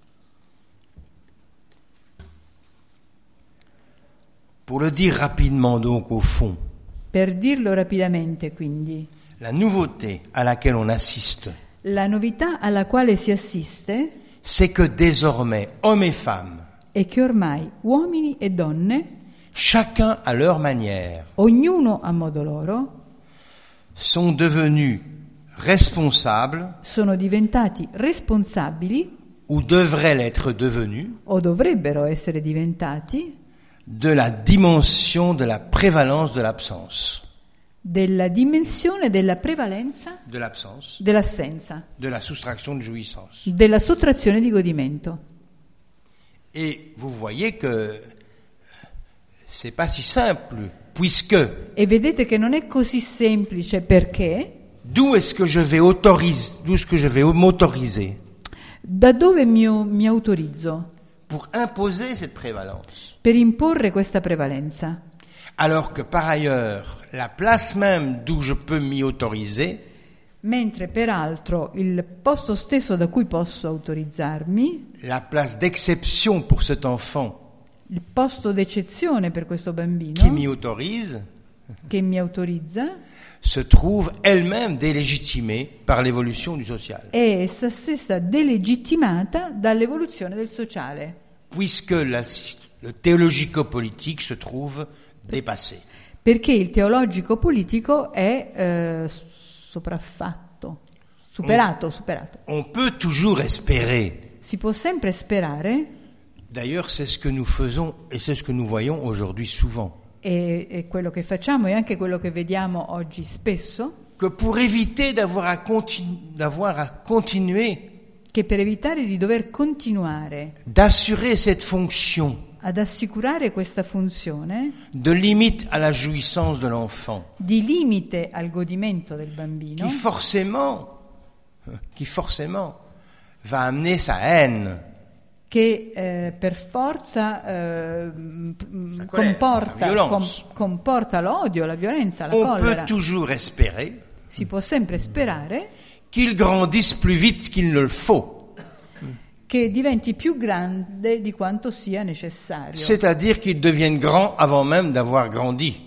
Pour le dire rapidement donc au fond, Per dirlo rapidamente, quindi, la nouveauté à laquelle on assiste, la novità alla quale si assiste c'est que désormais, hommes et femmes, è che ormai uomini e donne, chacun à leur manière, ognuno a modo loro, sont devenus responsables sono diventati responsabili ou devraient l'être devenus o dovrebbero essere diventati de la dimension de la prévalence de l'absence. della dimensione della prevalenza De l'absence, dell'assenza, de la soustraction de jouissance. della sottrazione di godimento. Et vous voyez que c'est pas si simple, puisque E vedete che non è così semplice, perché d'où est-ce que je vais autoriser, d'où est-ce que je vais m'autoriser da dove mi, mi autorizzo pour imposer cette prévalence, per imporre questa prevalenza, alors que par ailleurs la place même d'où je peux m'y autoriser, mentre peraltro il posto stesso da cui posso autorizzarmi, la place d'exception pour cet enfant il posto d'eccezione per questo qui bambino m'y autorise, che mi autorizza, se trouve elle-même délégitimée par l'évolution du social, è essa stessa delegittimata dall'evoluzione del sociale, puisque la, le théologico-politique se trouve dépassé. perché il teologico politico è eh, sopraffatto, superato, superato. On peut toujours espérer. Si può sempre sperare, D'ailleurs, c'est ce que nous faisons et c'est ce que nous voyons aujourd'hui souvent. e, e quello che facciamo e anche quello che vediamo oggi spesso, Que pour éviter d'avoir à, continu- d'avoir à continuer che per evitare di dover continuare d'assurer cette fonction ad assicurare questa funzione de limite à la jouissance de l'enfant, di limite al godimento del bambino, qui forcément, qui forcément va amener sa haine, che eh, per forza eh, m- La colère, comporta, la violence. com- comporta l'odio, la violenza, la on collera. peut toujours espérer Si può sempre sperare qu'il grandisse plus vite qu'il ne le faut. che diventi più grande di quanto sia necessario, C'est-à-dire qu'il devienne grand avant même d'avoir grandi.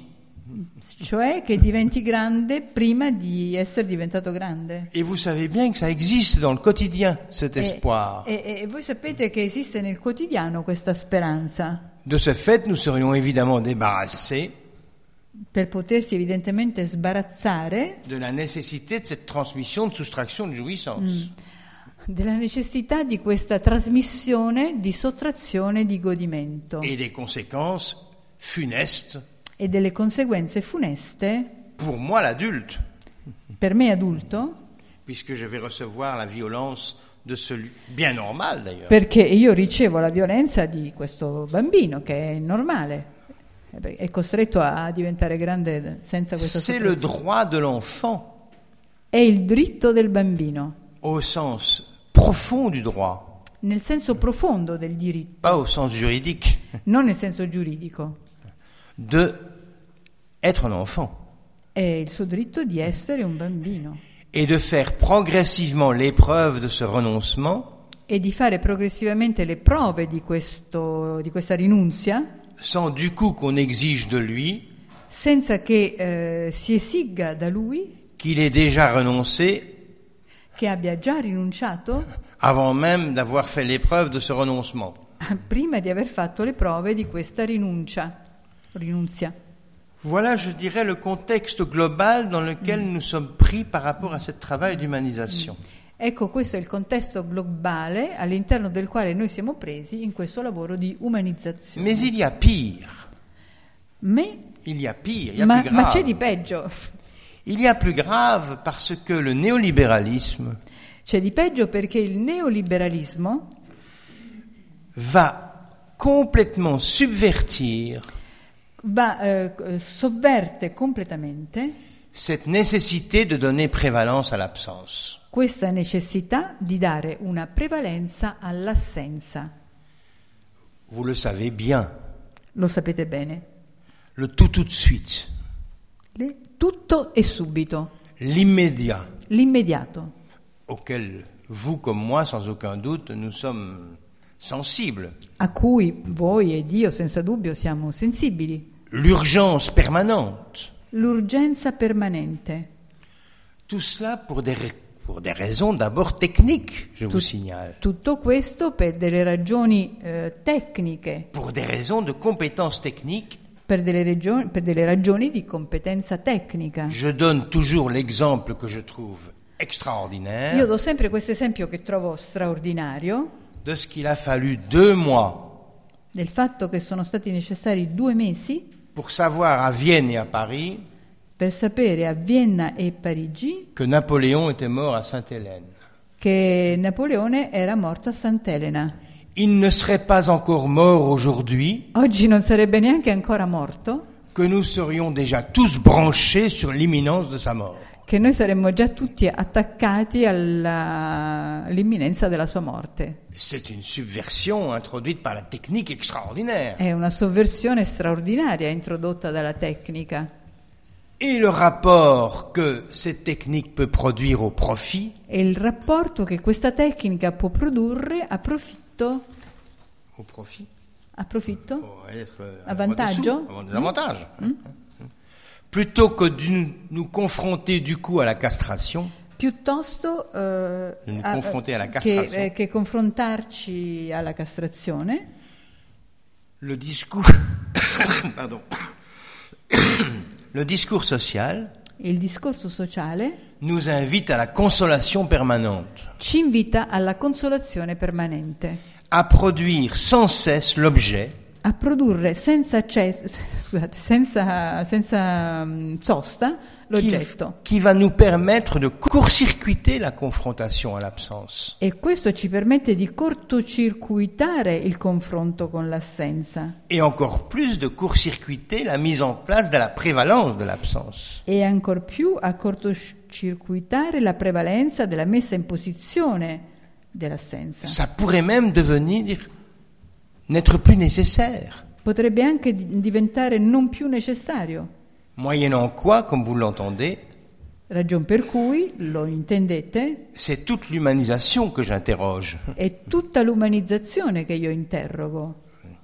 cioè che diventi grande prima di essere diventato grande. Et vous savez bien que ça existe dans le quotidien, cet E, espoir. e- e voi sapete che esiste nel quotidiano questa speranza. De ce fait, nous serions évidemment débarrassés Per potersi evidentemente sbarazzare de la nécessité de cette transmission de soustraction de jouissance. della necessità di questa trasmissione di sottrazione di godimento Et des conséquences funestes e delle conseguenze funeste pour moi, l'adulte, per me adulto, puisque je vais recevoir la violence de celui, bien normal d'ailleurs, perché io ricevo la violenza di questo bambino, che è normale, è costretto a diventare grande senza questa c'est le sottrazione. droit de l'enfant è il diritto del bambino, au sens profond du droit, nel senso profondo del diritto, pas au sens juridique, non nel senso giuridico. de être un enfant È il suo diritto di essere un bambino et de faire progressivement l'épreuve de ce renoncement e di fare progressivamente le prove di, questo, di questa rinunzia, sans du coup qu'on exige de lui senza che eh, si esiga da lui qu'il ait déjà renoncé che abbia già rinunciato avant même d'avoir fait l'épreuve de ce renoncement. prima di aver fatto le prove di questa rinuncia, rinunzia. Voilà, je dirais, le contexte global dans lequel nous sommes pris par rapport à ce travail d'humanisation. Ecco, questo è il contesto globale all'interno del quale noi siamo presi in questo lavoro di umanizzazione. Mais il y a pire. Me, Il y a pire, il y a ma, plus ma c'è grave. di peggio. Il y a plus grave parce que le néolibéralisme C'è di peggio perché il neoliberalismo va complètement subvertir va, eh, sovverte completamente cette nécessité de donner prévalence à l'absence. questa necessità di dare una prevalenza all'assenza. Vous le savez bien, Lo sapete bene. le tout tout de suite, Le- tutto e subito, l'immédiat, l'immediato, auquel vous comme moi, sans aucun doute, nous sommes sensibles. a cui voi ed io senza dubbio siamo sensibili. L'urgence permanente. L'urgenza permanente. Tout cela pour des, pour des raisons d'abord techniques, je vous signale. Tutto questo per delle ragioni eh, tecniche, Pour des raisons de compétences techniques. per delle, regioni, per delle ragioni di competenza tecnica. Je donne toujours l'exemple que je trouve extraordinaire Io do sempre questo esempio che trovo straordinario, de ce qu'il a fallu deux mois del fatto che sono stati necessari due mesi pour savoir à Vienne et à Paris per sapere a Vienna e Parigi que Napoléon était mort à Sainte-Hélène. che Napoleone era morto a Sant'Elena. Il ne serait pas encore mort aujourd'hui Oggi non sarebbe neanche ancora morto, que nous serions déjà tous branchés sur l'imminence de sa mort. che noi saremmo già tutti attaccati alla- all'imminenza della sua morte. C'est une subversion introduite par la technique extraordinaire. È una sovversione straordinaria introdotta dalla tecnica. Et le rapport que cette technique peut produire au profit, E il rapporto che questa tecnica può produrre a profitto, au profit, a profitto? pour être À vantaggio? avoir des avantages. Plutôt que de nous- nous confronter du coup à la castration, piuttosto eh, De nous a- confronter alla che, castrazione. eh, che confrontarci alla castrazione, le discours, pardon, le discours social il discorso sociale nous invite à la consolation permanente, ci invita alla consolazione permanente, à produire sans cesse l'objet a produrre senza, ces- scusate, senza, senza mm, sosta qui, l'oggetto. qui va nous permettre de court-circuiter la confrontation à l'absence. E questo ci permette di cortocircuitare il confronto con l'assenza Et encore plus de court-circuiter la mise en place de la prévalence de l'absence. e ancor più a cortocircuitare la prevalenza della messa in posizione dell'assenza. Ça pourrait même devenir n'être plus nécessaire. Potrebbe anche di- diventare non più necessario, Moyennant quoi, comme vous l'entendez, ragion per cui, lo intendete, c'est toute l'humanisation que j'interroge. è tutta l'umanizzazione che io interrogo.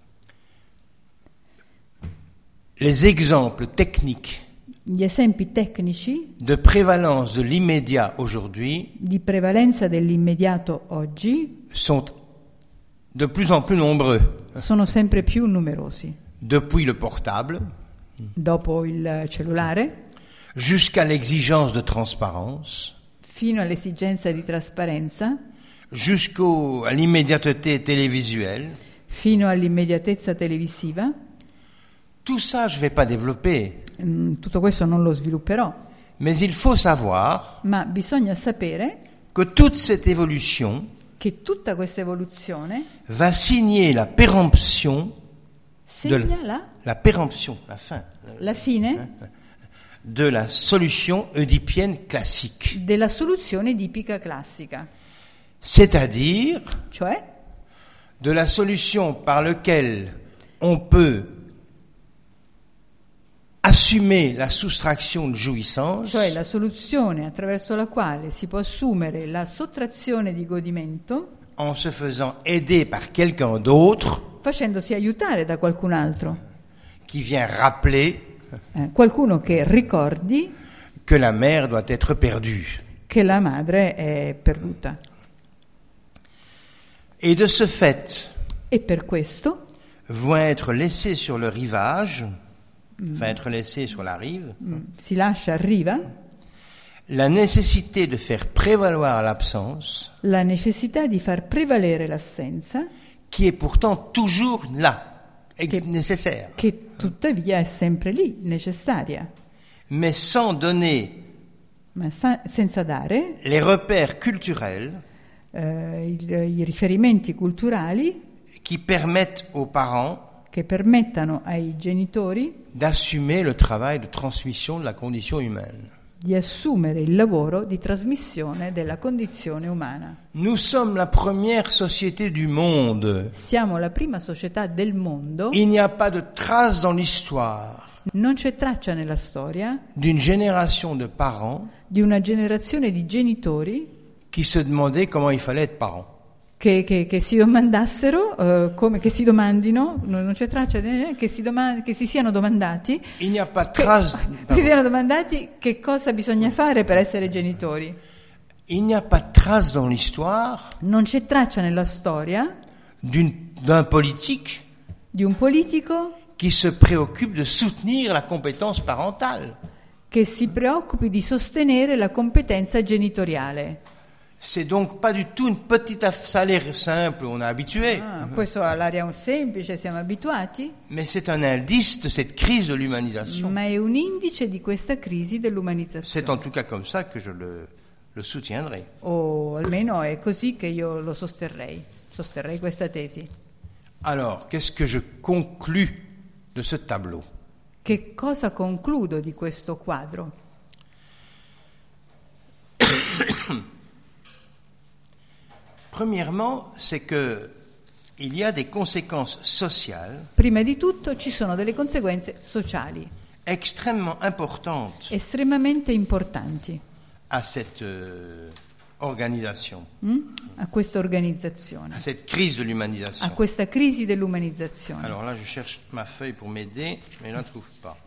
Les exemples techniques Gli esempi tecnici de prévalence de l'immédiat aujourd'hui di prevalenza dell'immediato oggi sont de plus en plus nombreux. sono sempre più numerosi. Depuis le portable Dopo il cellulare, jusqu'à l'exigence de transparence, fino all'esigenza di trasparenza, jusqu'à l'immédiateté télévisuelle, fino all'immediatezza televisiva. tout ça je ne vais pas développer. Mm, Tutto questo non lo svilupperò, Mais il faut savoir ma bisogna sapere que toute cette évolution che tutta questa evoluzione va signer la péremption, de segna la, la péremption, la fin, la fine de la solution oedipienne classique, della soluzione edipica classica, c'est-à-dire cioè de la solution par laquelle on peut assumer la soustraction de jouissance, cioè la soluzione attraverso la quale si può assumere la sottrazione di godimento en se faisant aider par quelqu'un d'autre facendosi aiutare da qualcun altro, qui vient rappeler eh, qualcuno che ricordi que la mère doit être perdue. che la madre è perduta. Et de ce fait, E per questo vont être laissés sur le rivage, va être laissés sur la rive, mh, si lascia a riva la nécessité de faire prévaloir l'absence, la necessità di far prevalere l'assenza, qui est pourtant toujours là, ex- Che- nécessaire, che tuttavia è sempre lì, necessaria, mais sans donner ma sa- senza dare les repères culturels eh, il- i riferimenti culturali qui permettent aux parents che permettano ai genitori d'assumer le travail de transmission de la condition humaine. di assumere il lavoro di trasmissione della condizione umana. Nous sommes la première société du monde. Siamo la prima società del mondo, Il n'y a pas de trace dans l'histoire non c'è traccia nella storia d'une génération de parents di una generazione di genitori qui se demandaient comment il fallait être parent. che, che, che si domandassero, eh, come, che si domandino, no- non c'è traccia di- che si, doma- che si siano domandati, Il n'y a pas de che, trace, che pardon. siano domandati che cosa bisogna fare per essere genitori. Il n'y a pas de trace dans l'histoire Non c'è traccia nella storia d'une- d'un politique di un politico qui se préoccupe de soutenir la compétence parentale. che si preoccupi di sostenere la competenza genitoriale. C'est donc pas du tout une petite affaire, ça a l'air simple, on est habitué, Ah, questo ha l'aria semplice, siamo abituati, mais c'est un indice de cette crise de l'humanisation. ma è un indice di questa crisi C'est dell'umanizzazione. en tout cas comme ça que je le, le soutiendrai. O almeno è così che io lo sosterrei, sosterrei questa tesi. Alors, qu'est-ce que je conclus de ce tableau? Che cosa concludo di questo quadro? Premièrement, c'est que il y a des conséquences sociales Prima di tutto ci sono delle conseguenze sociali extrêmement importantes estremamente importanti à cette euh, organisation, hm? a questa à organizzazione, cette crise de a l'humanisation. questa crisi dell'umanizzazione. Alors là, je cherche ma feuille pour m'aider, mais je ne la trouve pas.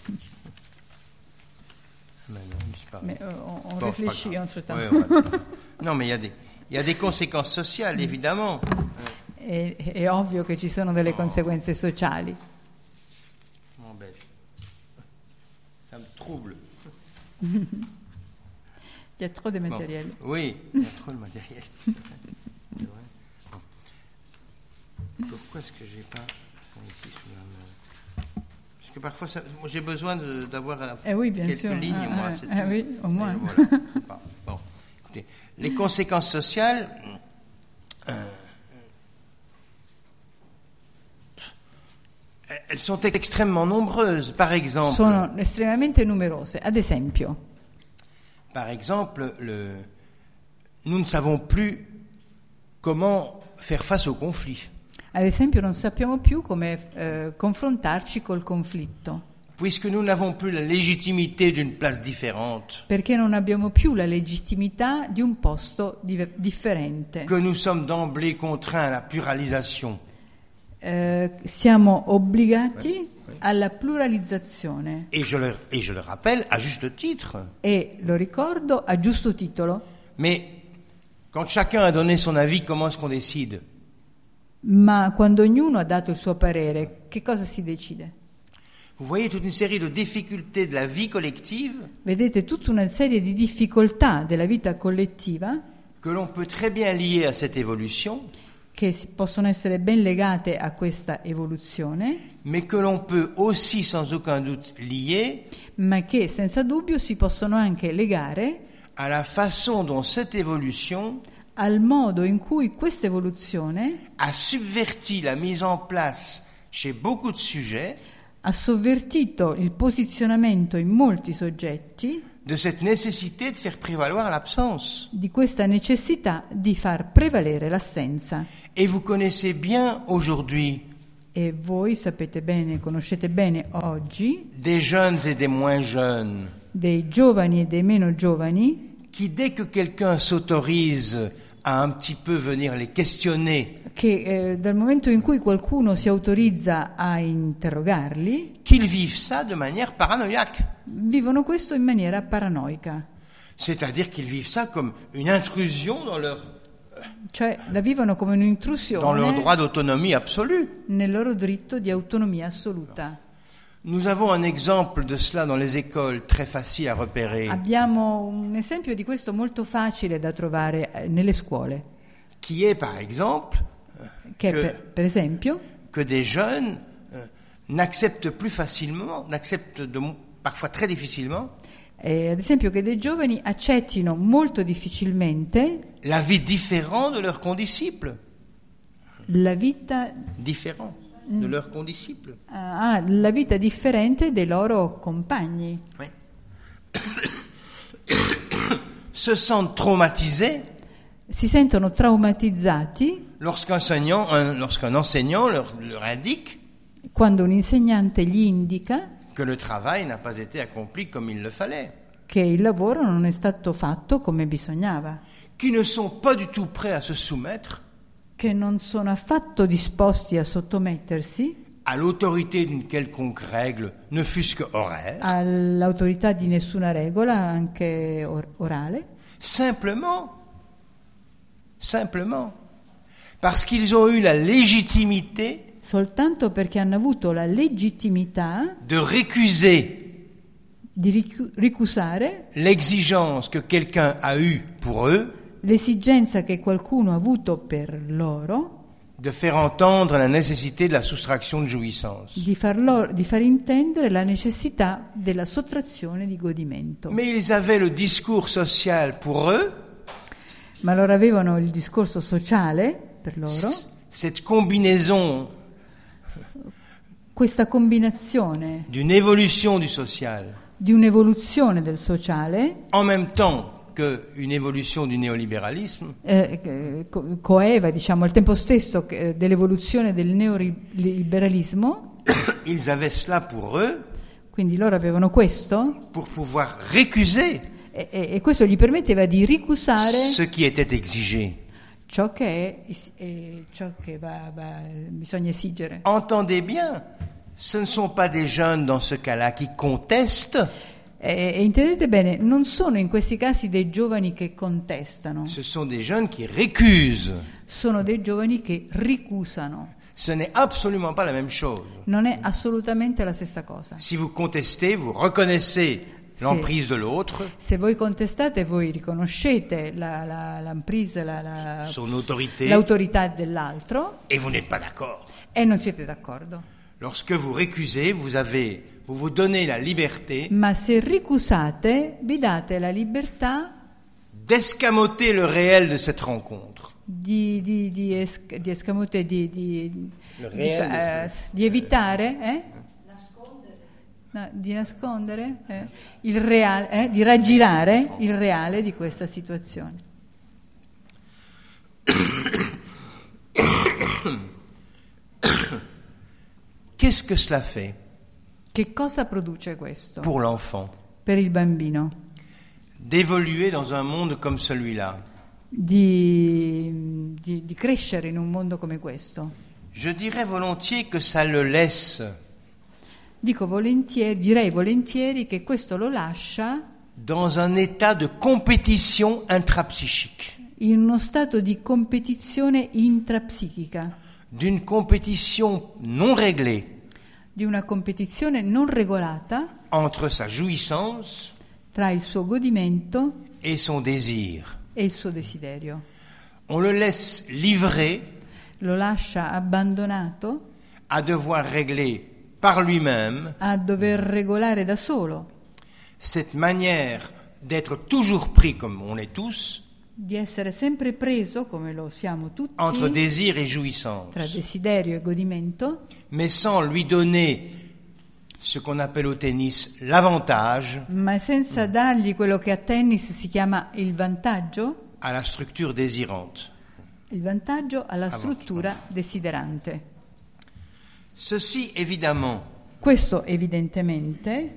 Mais non, il disparaît. Mais, euh, on, on Bon, réfléchit pas grave. entre-temps. Ouais, on va- Non, mais il y a des, il y a des conséquences sociales, évidemment. È, è ovvio che ci sono delle conseguenze sociali. Mon bête. Ça me trouble. Il y a trop de Bon. matériel. Oui, il y a trop de matériel. C'est vrai. Bon. Pourquoi est-ce que j'ai pas ça ici sous la main? Parce que parfois, ça- moi, j'ai besoin de- d'avoir euh, Eh oui, bien quelques sûr. lignes, Ah, moi, ah, c'est ah tout. oui, au moins. Et voilà, c'est pas- bon. Écoutez, les conséquences sociales, euh, elles sont extrêmement nombreuses. Par exemple, Sono estremamente numerose. Ad esempio, par exemple, le, nous ne savons plus comment faire face au conflit, ad esempio non sappiamo più come eh, confrontarci col conflitto, puisque nous n'avons plus la légitimité d'une place différente, perché non abbiamo più la legittimità di un posto dive- differente. que nous sommes d'emblée contraints à la pluralisation. Eh, siamo obbligati alla pluralizzazione Et je, le, et je le rappelle à juste titre. e lo ricordo a giusto titolo, Mais quand chacun a donné son avis, comment est-ce qu'on décide? ma quando ognuno ha dato il suo parere, che cosa si decide? Vous voyez toute une série de difficultés de la vie collective Vedete tutta una serie di difficoltà della vita collettiva que l'on peut très bien lier à cette évolution, che si- possono essere ben legate a questa evoluzione, mais que l'on peut aussi sans aucun doute lier ma che senza dubbio si possono anche legare à la façon dont cette évolution al modo in cui questa evoluzione a subverti la mise en place chez beaucoup de sujets ha sovvertito il posizionamento in molti soggetti de cette nécessité de faire prévaloir l'absence. di questa necessità di far prevalere l'assenza. Et vous connaissez bien aujourd'hui E voi sapete bene, conoscete bene oggi, des jeunes et des moins jeunes dei giovani e dei meno giovani, qui, dès que quelqu'un s'autorise à un petit peu venir les questionner, che eh, dal momento in cui qualcuno si autorizza a interrogarli, qu'ils vivent ça de manière paranoïaque. vivono questo in maniera paranoica. C'est-à-dire qu'ils vivent ça comme une intrusion dans leur, Cioè la vivono come dans leur un'intrusione droit d'autonomie absolue. nel loro diritto di autonomia assoluta. Nous avons un exemple de cela dans les écoles, très facile à repérer, Abbiamo un esempio di questo molto facile da trovare eh, nelle scuole, qui est par exemple che è que, per, per esempio que des jeunes euh, n'acceptent plus facilement, n'acceptent de, parfois très difficilement, eh, ad esempio che dei giovani accettino molto difficilmente la vie différente de leurs condisciples. la vita Différent de leurs condisciples. ah, la vita differente dei loro compagni. Oui. Se sentent traumatisés Si sentono traumatizzati lorsqu'un enseignant, un, lorsqu'un enseignant leur, leur indique quando un insegnante gli indica que le travail n'a pas été accompli comme il le fallait, che il lavoro non è stato fatto come bisognava, qui ne sont pas du tout prêts à se soumettre che non sono affatto disposti a sottomettersi à l'autorité d'une quelconque règle, ne fût-ce que horaire, all'autorità di nessuna regola, anche or- orale, simplement, simplement, parce qu'ils ont eu la légitimité soltanto perché hanno avuto la legittimità de récuser di ricu- ricusare l'exigence que quelqu'un a eue pour eux l'esigenza che qualcuno ha avuto per loro de faire entendre la nécessité de la soustraction de jouissance. di far, loro, di far intendere la necessità della sottrazione di godimento. Mais ils avaient le discours social pour eux, Ma loro avevano il discorso sociale per loro, c- cette combinaison questa combinazione d'une évolution du social, di un'evoluzione del sociale, en même temps qu'une évolution du néolibéralisme, eh, eh, co- coeva, diciamo, al tempo stesso che- dell'evoluzione del neoliberalismo, ils avaient cela pour eux quindi loro avevano questo, pour pouvoir récuser e, e- e questo gli permetteva di ricusare ce qui était exigé. ciò che è, is- è ciò che va, va- bisogna esigere. Entendez bien, ce ne sont pas des jeunes dans ce cas-là qui contestent, E, e intendete bene, non sono in questi casi dei giovani che contestano, ce sont des jeunes qui récusent. sono dei giovani che ricusano. Ce n'est absolument pas la même chose. Non è assolutamente la stessa cosa. Si vous contestez, vous reconnaissez l'emprise de l'autre, Se voi contestate, voi riconoscete la, la, l'emprise, la, la, son autorité, l'autorità dell'altro et vous n'êtes pas d'accord. e non siete d'accordo. Lorsque vous récusez, vous avez, vous vous donnez la liberté Ma se ricusate, vi date la libertà d'escamoter le réel de cette rencontre. di, di, di, esc- di escamote, di, di, Le di, réel fa- de eh, di evitare, eh? No, di nascondere eh? il reale, eh? di raggirare il reale di questa situazione. Qu'est-ce que cela fait Che cosa produce questo pour l'enfant per il bambino? d'évoluer dans un monde comme celui-là? Di, di, di crescere in un mondo come questo? Je dirais volontiers que ça le laisse Dico volentieri, direi volentieri che questo lo lascia dans un état de compétition intrapsychique, in uno stato di competizione intrapsichica, d'une compétition non réglée di una competizione non regolata entre sa jouissance tra il suo godimento et son désir. e il suo desiderio. On le laisse livrer Lo lascia abbandonato à devoir régler par lui-même a dover regolare da solo, cette manière d'être toujours pris, comme on est tous, di essere sempre preso, come lo siamo tutti, entre désir et tra jouissance, desiderio e godimento, mais sans lui donner ce qu'on appelle au tennis l'avantage, ma senza dargli quello che a tennis si chiama il vantaggio, à la structure désirante. il vantaggio alla Avant. struttura desiderante. Ceci, évidemment, Questo evidentemente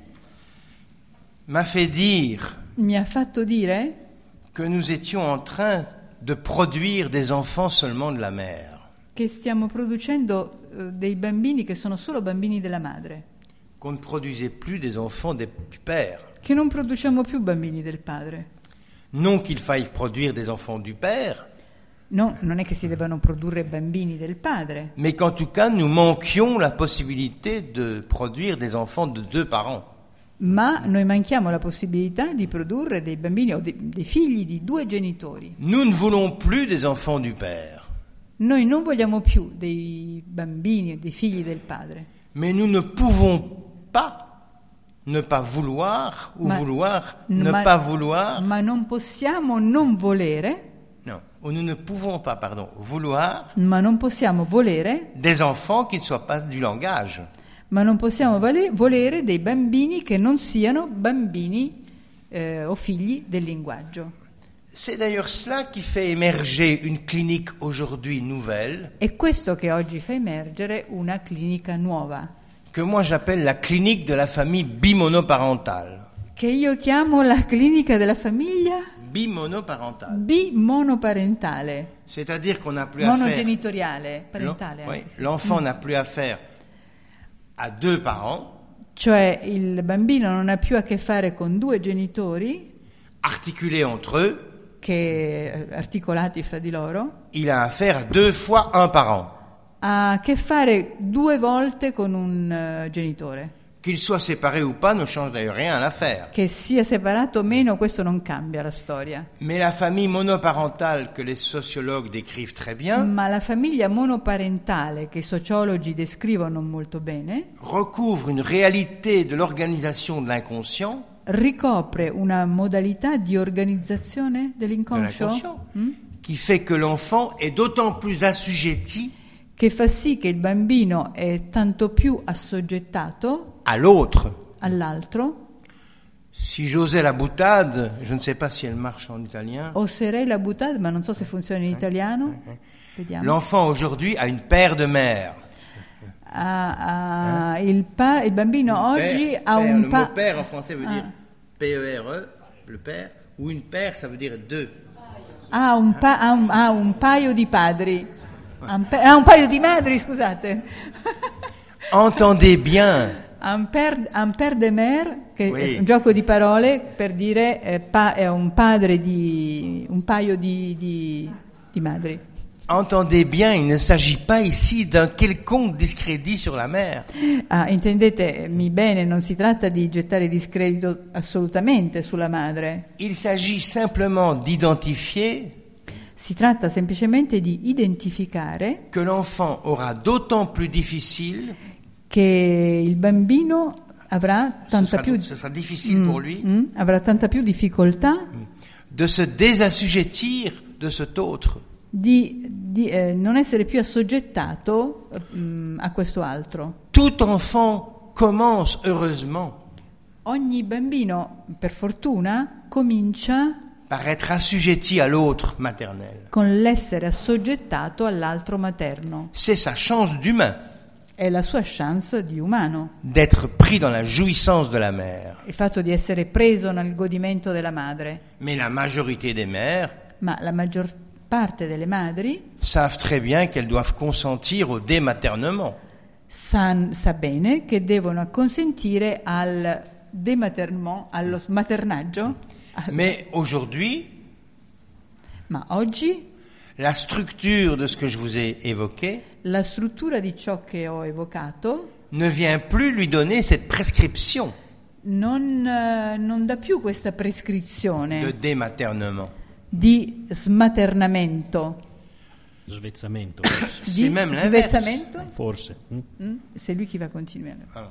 m'a fait dire mi ha fatto dire que nous étions en train de produire des enfants seulement de la mère, che stiamo producendo eh, dei bambini che sono solo bambini della madre, qu'on ne produisait plus des enfants des- du père. che non produciamo più bambini del padre. Non qu'il faille produire des enfants du père, No, non è che si debbano produrre bambini del padre, mais qu'en tout cas nous manquions la possibilité de produire des enfants de deux parents. ma noi manchiamo la possibilità di produrre dei bambini o de- dei figli di due genitori. Nous ne voulons plus des enfants du père, Noi non vogliamo più dei bambini o dei figli del padre, mais nous ne pouvons pas ne pas vouloir ou Ma- vouloir ne ma- pas vouloir. ma non possiamo non volere, Non, ou nous ne pouvons pas, pardon, vouloir ma non possiamo volere, des enfants qui ne soient pas du langage. ma non possiamo vale- volere dei bambini che non siano bambini eh, o figli del linguaggio. C'est d'ailleurs cela qui fait émerger une clinique aujourd'hui nouvelle, È questo che oggi fa emergere una clinica nuova, que moi j'appelle la clinique de la famille bimonoparentale. che io chiamo la clinica della famiglia Bimonoparentale. bimonoparentale, C'est-à-dire qu'on n'a plus affaire. monogenitoriale, parentale l'en- oui, anche, sì. L'enfant n'a plus affaire à deux parents Cioè il bambino non ha più a che fare con due genitori articulés entre eux, che eh, articolati fra di loro, il a affaire à deux fois un parent. ha a che fare due volte con un eh, genitore. Qu'il soit séparé ou pas ne change d'ailleurs rien à l'affaire. Che sia separato o meno, questo non cambia la storia. Mais la famille monoparentale que les sociologues décrivent très bien Ma la famiglia monoparentale, che i sociologi descrivono molto bene, recouvre une réalité de l'organisation de l'inconscient, ricopre una modalità di organizzazione de dell'inconscio l'inconscient, mm? qui fait que l'enfant est d'autant plus assujetti che fa sì che il bambino è tanto più assoggettato à l'autre. all'altro. Si j'osais la boutade, je ne sais pas si elle marche en italien, Oserei la buttata, ma non so se funziona in italiano. Vediamo. l'enfant aujourd'hui a une paire de mères. Ah, ah, il, pa- il bambino oggi Père, ha père, un le pa- mot père en français veut Ah. dire P E R E, le père, ou une paire, ça veut dire deux. ha un, pa- ha un- ha un paio di padri. Ha un, pa- ha un paio di madri, scusate. Entendez bien, Ha un per, ha un per de mer, che Oui. è un gioco di parole per dire eh, pa- è un padre di un paio di, di, di madri. entendez bien, il ne s'agit pas ici d'un quelconque discrédit sur la mère. Ah, intendetemi bene, non si tratta di gettare discredito assolutamente sulla madre. Il s'agit simplement d'identifier Si tratta semplicemente di identificare que l'enfant aura d'autant plus difficile, che il bambino avrà ce tanta sera, più, ce sera difficile pour lui, mm, avrà tanta più difficoltà de se désassujettir de cet autre. di, di, eh, non essere più assoggettato mm, a questo altro. Tout enfant commence heureusement Ogni bambino, per fortuna, comincia par être assujetti à l'autre maternel. con l'essere assoggettato all'altro materno. C'est sa chance d'humain È la sua chance di umano, d'être pris dans la jouissance de la mère. il fatto di essere preso nel godimento della madre. Mais la majorité des mères Ma la maggior parte delle madri savent très bien qu'elles doivent consentir au dématernement. sa, sa bene che devono acconsentire al dematernement, allo smaternaggio. al- Mais aujourd'hui, Ma oggi la structure de ce que je vous ai évoqué la struttura di ciò che ho evocato ne vient plus lui donner cette prescription non, eh, non dà più questa de prescrizione dématernement. di smaternamento, Svezzamento, forse. C'est di même l'inverse. svezzamento. Forse. mm? Mm? C'est lui qui va continuare. Ah.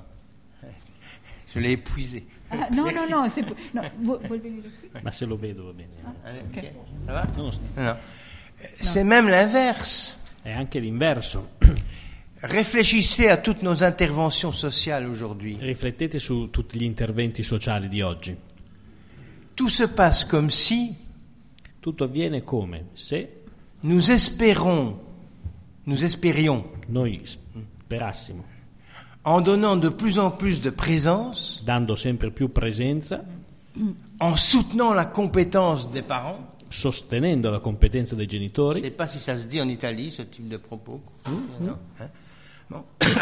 Je l'ai épuisé. Ah, no, Merci. no, no, se pu- no, vu- vuol venire qui? Ma se lo vedo va bene. Allez, Ok. ok. Ça va? No, Non. C'est même l'inverse. è anche l'inverso. Réfléchissez à toutes nos interventions sociales aujourd'hui. Riflettete su tutti gli interventi sociali di oggi. Tout se passe comme si Tutto avviene come se nous espérons, nous espérions, noi sperassimo, en donnant de plus en plus de présence, dando sempre più presenza, en soutenant la compétence des parents. sostenendo la competenza dei Je ne genitori. sais pas si ça se dit en Italie, ce type de propos. Non, hein? Bon.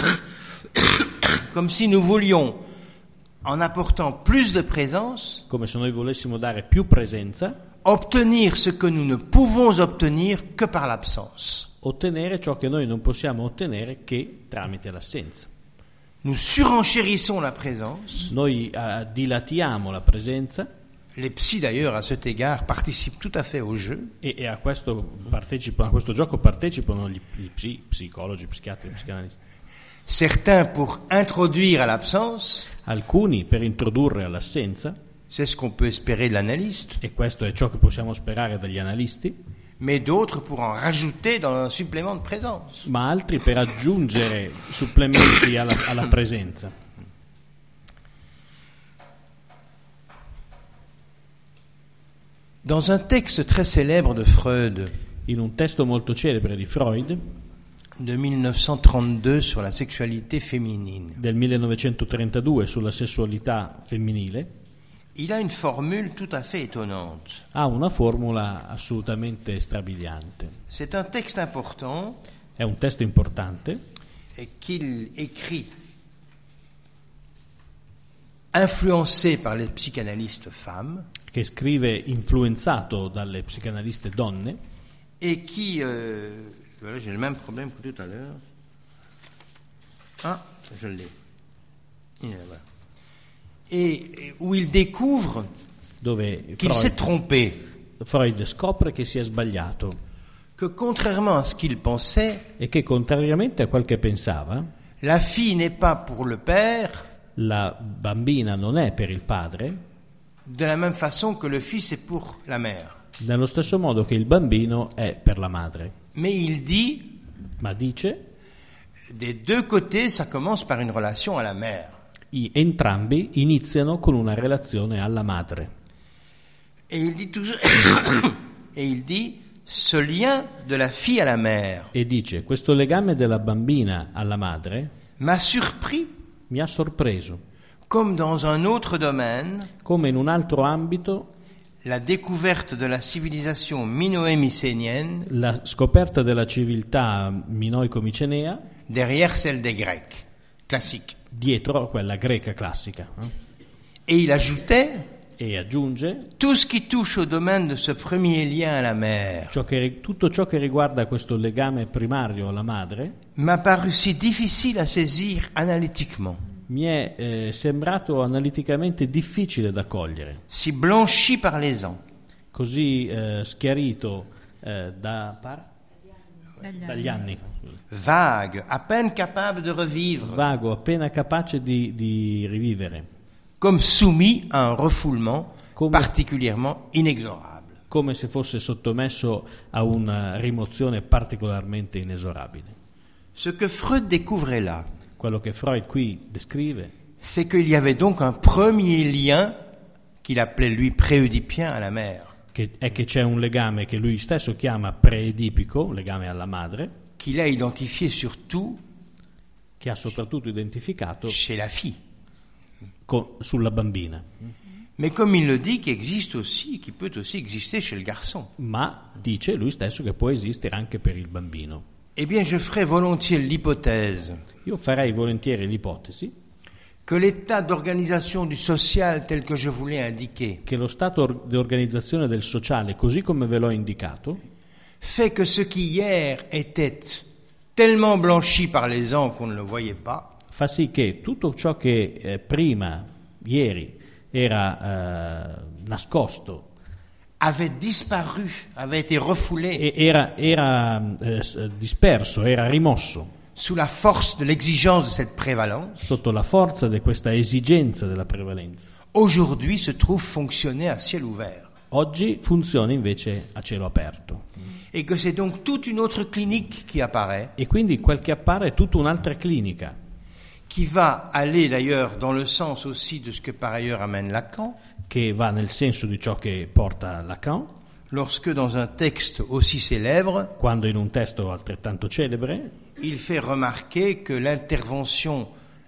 Comme si nous voulions, en apportant plus de présence, Come se noi volessimo dare più presenza, obtenir ce que nous ne pouvons obtenir que par l'absence. ottenere ciò che noi non possiamo ottenere che tramite l'assenza. Nous surenchérissons la présence. Noi eh, dilatiamo la presenza Les psys, d'ailleurs, à cet égard, participent tout à fait au jeu. e, e a, questo partecipano, a questo gioco partecipano gli, gli psi, psicologi, psichiatri, psicanalisti. Certains pour introduire à l'absence, Alcuni per introdurre all'assenza, c'est ce qu'on peut espérer de l'analyste, e questo è ciò che possiamo sperare dagli analisti, mais d'autres pour en rajouter dans un supplément de présence. ma altri per aggiungere supplementi alla, alla presenza. Dans un texte très célèbre de Freud, In un testo molto celebre di Freud, de mille neuf cent trente-deux sur la sexualité féminine, del millenovecentotrentadue, sulla sessualità femminile, il a une formule tout à fait étonnante. ha una formula assolutamente strabiliante. C'est un texte important È un testo importante et qu'il écrit influencé par les psychanalystes femmes che scrive influenzato dalle psicanaliste donne et qui... Euh, voilà, j'ai le même problème que tout à l'heure. Ah, je l'ai. Il est là. Et, et où il découvre dove qu'il s'est Freud, trompé, Freud scopre che si è sbagliato que contrairement à ce qu'il pensait, e che contrariamente a quel che pensava, la fille n'est pas pour le père la bambina non è per il padre, de la même façon que le fils est pour la mère. nello stesso modo che il bambino è per la madre. Mais il dit, Ma dice, des deux côtés, ça commence par une relation à la mère. i, entrambi iniziano con una relazione alla madre. Et il dit toujours, et il dit, ce lien de la fille à la mère E dice, questo legame della bambina alla madre m'a surpris, mi ha sorpreso, comme dans un autre domaine, come in un altro ambito la découverte de la civilisation minoë-mycénienne la scoperta della civiltà minoico-micenea derrière celle des Grecs, classiques. dietro a quella greca classica. eh? Et il ajoutait, E aggiunge, tout ce qui touche au domaine de ce premier lien à la mère ciò che, tutto ciò che riguarda questo legame primario alla madre m'a paru si difficile à saisir analytiquement, mi è eh, sembrato analiticamente difficile da cogliere, si blanchi par les ans, così eh, schiarito eh, da, par- dagli anni, vague, à peine capable de revivre, vago, appena capace di, di rivivere, comme soumis à un refoulement Come- particulièrement inexorable. come se fosse sottomesso a una rimozione particolarmente inesorabile. Ce que Freud découvrait là, Quello che Freud qui descrive c'est qu'il y avait donc un premier lien qu'il appelait lui préoedipien à la mère, che è che c'è un legame che lui stesso chiama preedipico, un legame alla madre, qu'il a identifié surtout che ha soprattutto identificato chez la fille. co- sulla bambina, Mais comme il le dit, qui existe aussi, qui peut aussi exister chez le garçon. ma dice lui stesso che può esistere anche per il bambino. Eh bien, je ferai volontiers l'hypothèse Io farei volentieri l'ipotesi que l'état d'organisation du social tel que je vous l'ai indiqué che lo stato or- di organizzazione del sociale, così come ve l'ho indicato, fait que ce qui hier était tellement blanchi par les ans qu'on ne le voyait pas, fa sì che tutto ciò che eh, prima, ieri, era eh, nascosto avait disparu, avait été refoulé e era, era eh, s- disperso, era rimosso sous la force de l'exigence de cette prévalence, sotto la forza di questa esigenza della prevalenza. aujourd'hui se trouve fonctionner à ciel ouvert. Oggi funziona invece a cielo aperto. Et que c'est donc toute une autre clinique qui apparaît, E quindi quel che appare è tutta un'altra clinica, qui va aller d'ailleurs dans le sens aussi de ce que par ailleurs amène Lacan, che va nel senso di ciò che porta Lacan, lorsque dans un texte aussi célèbre, quando in un testo altrettanto celebre il fait remarquer que l'intervention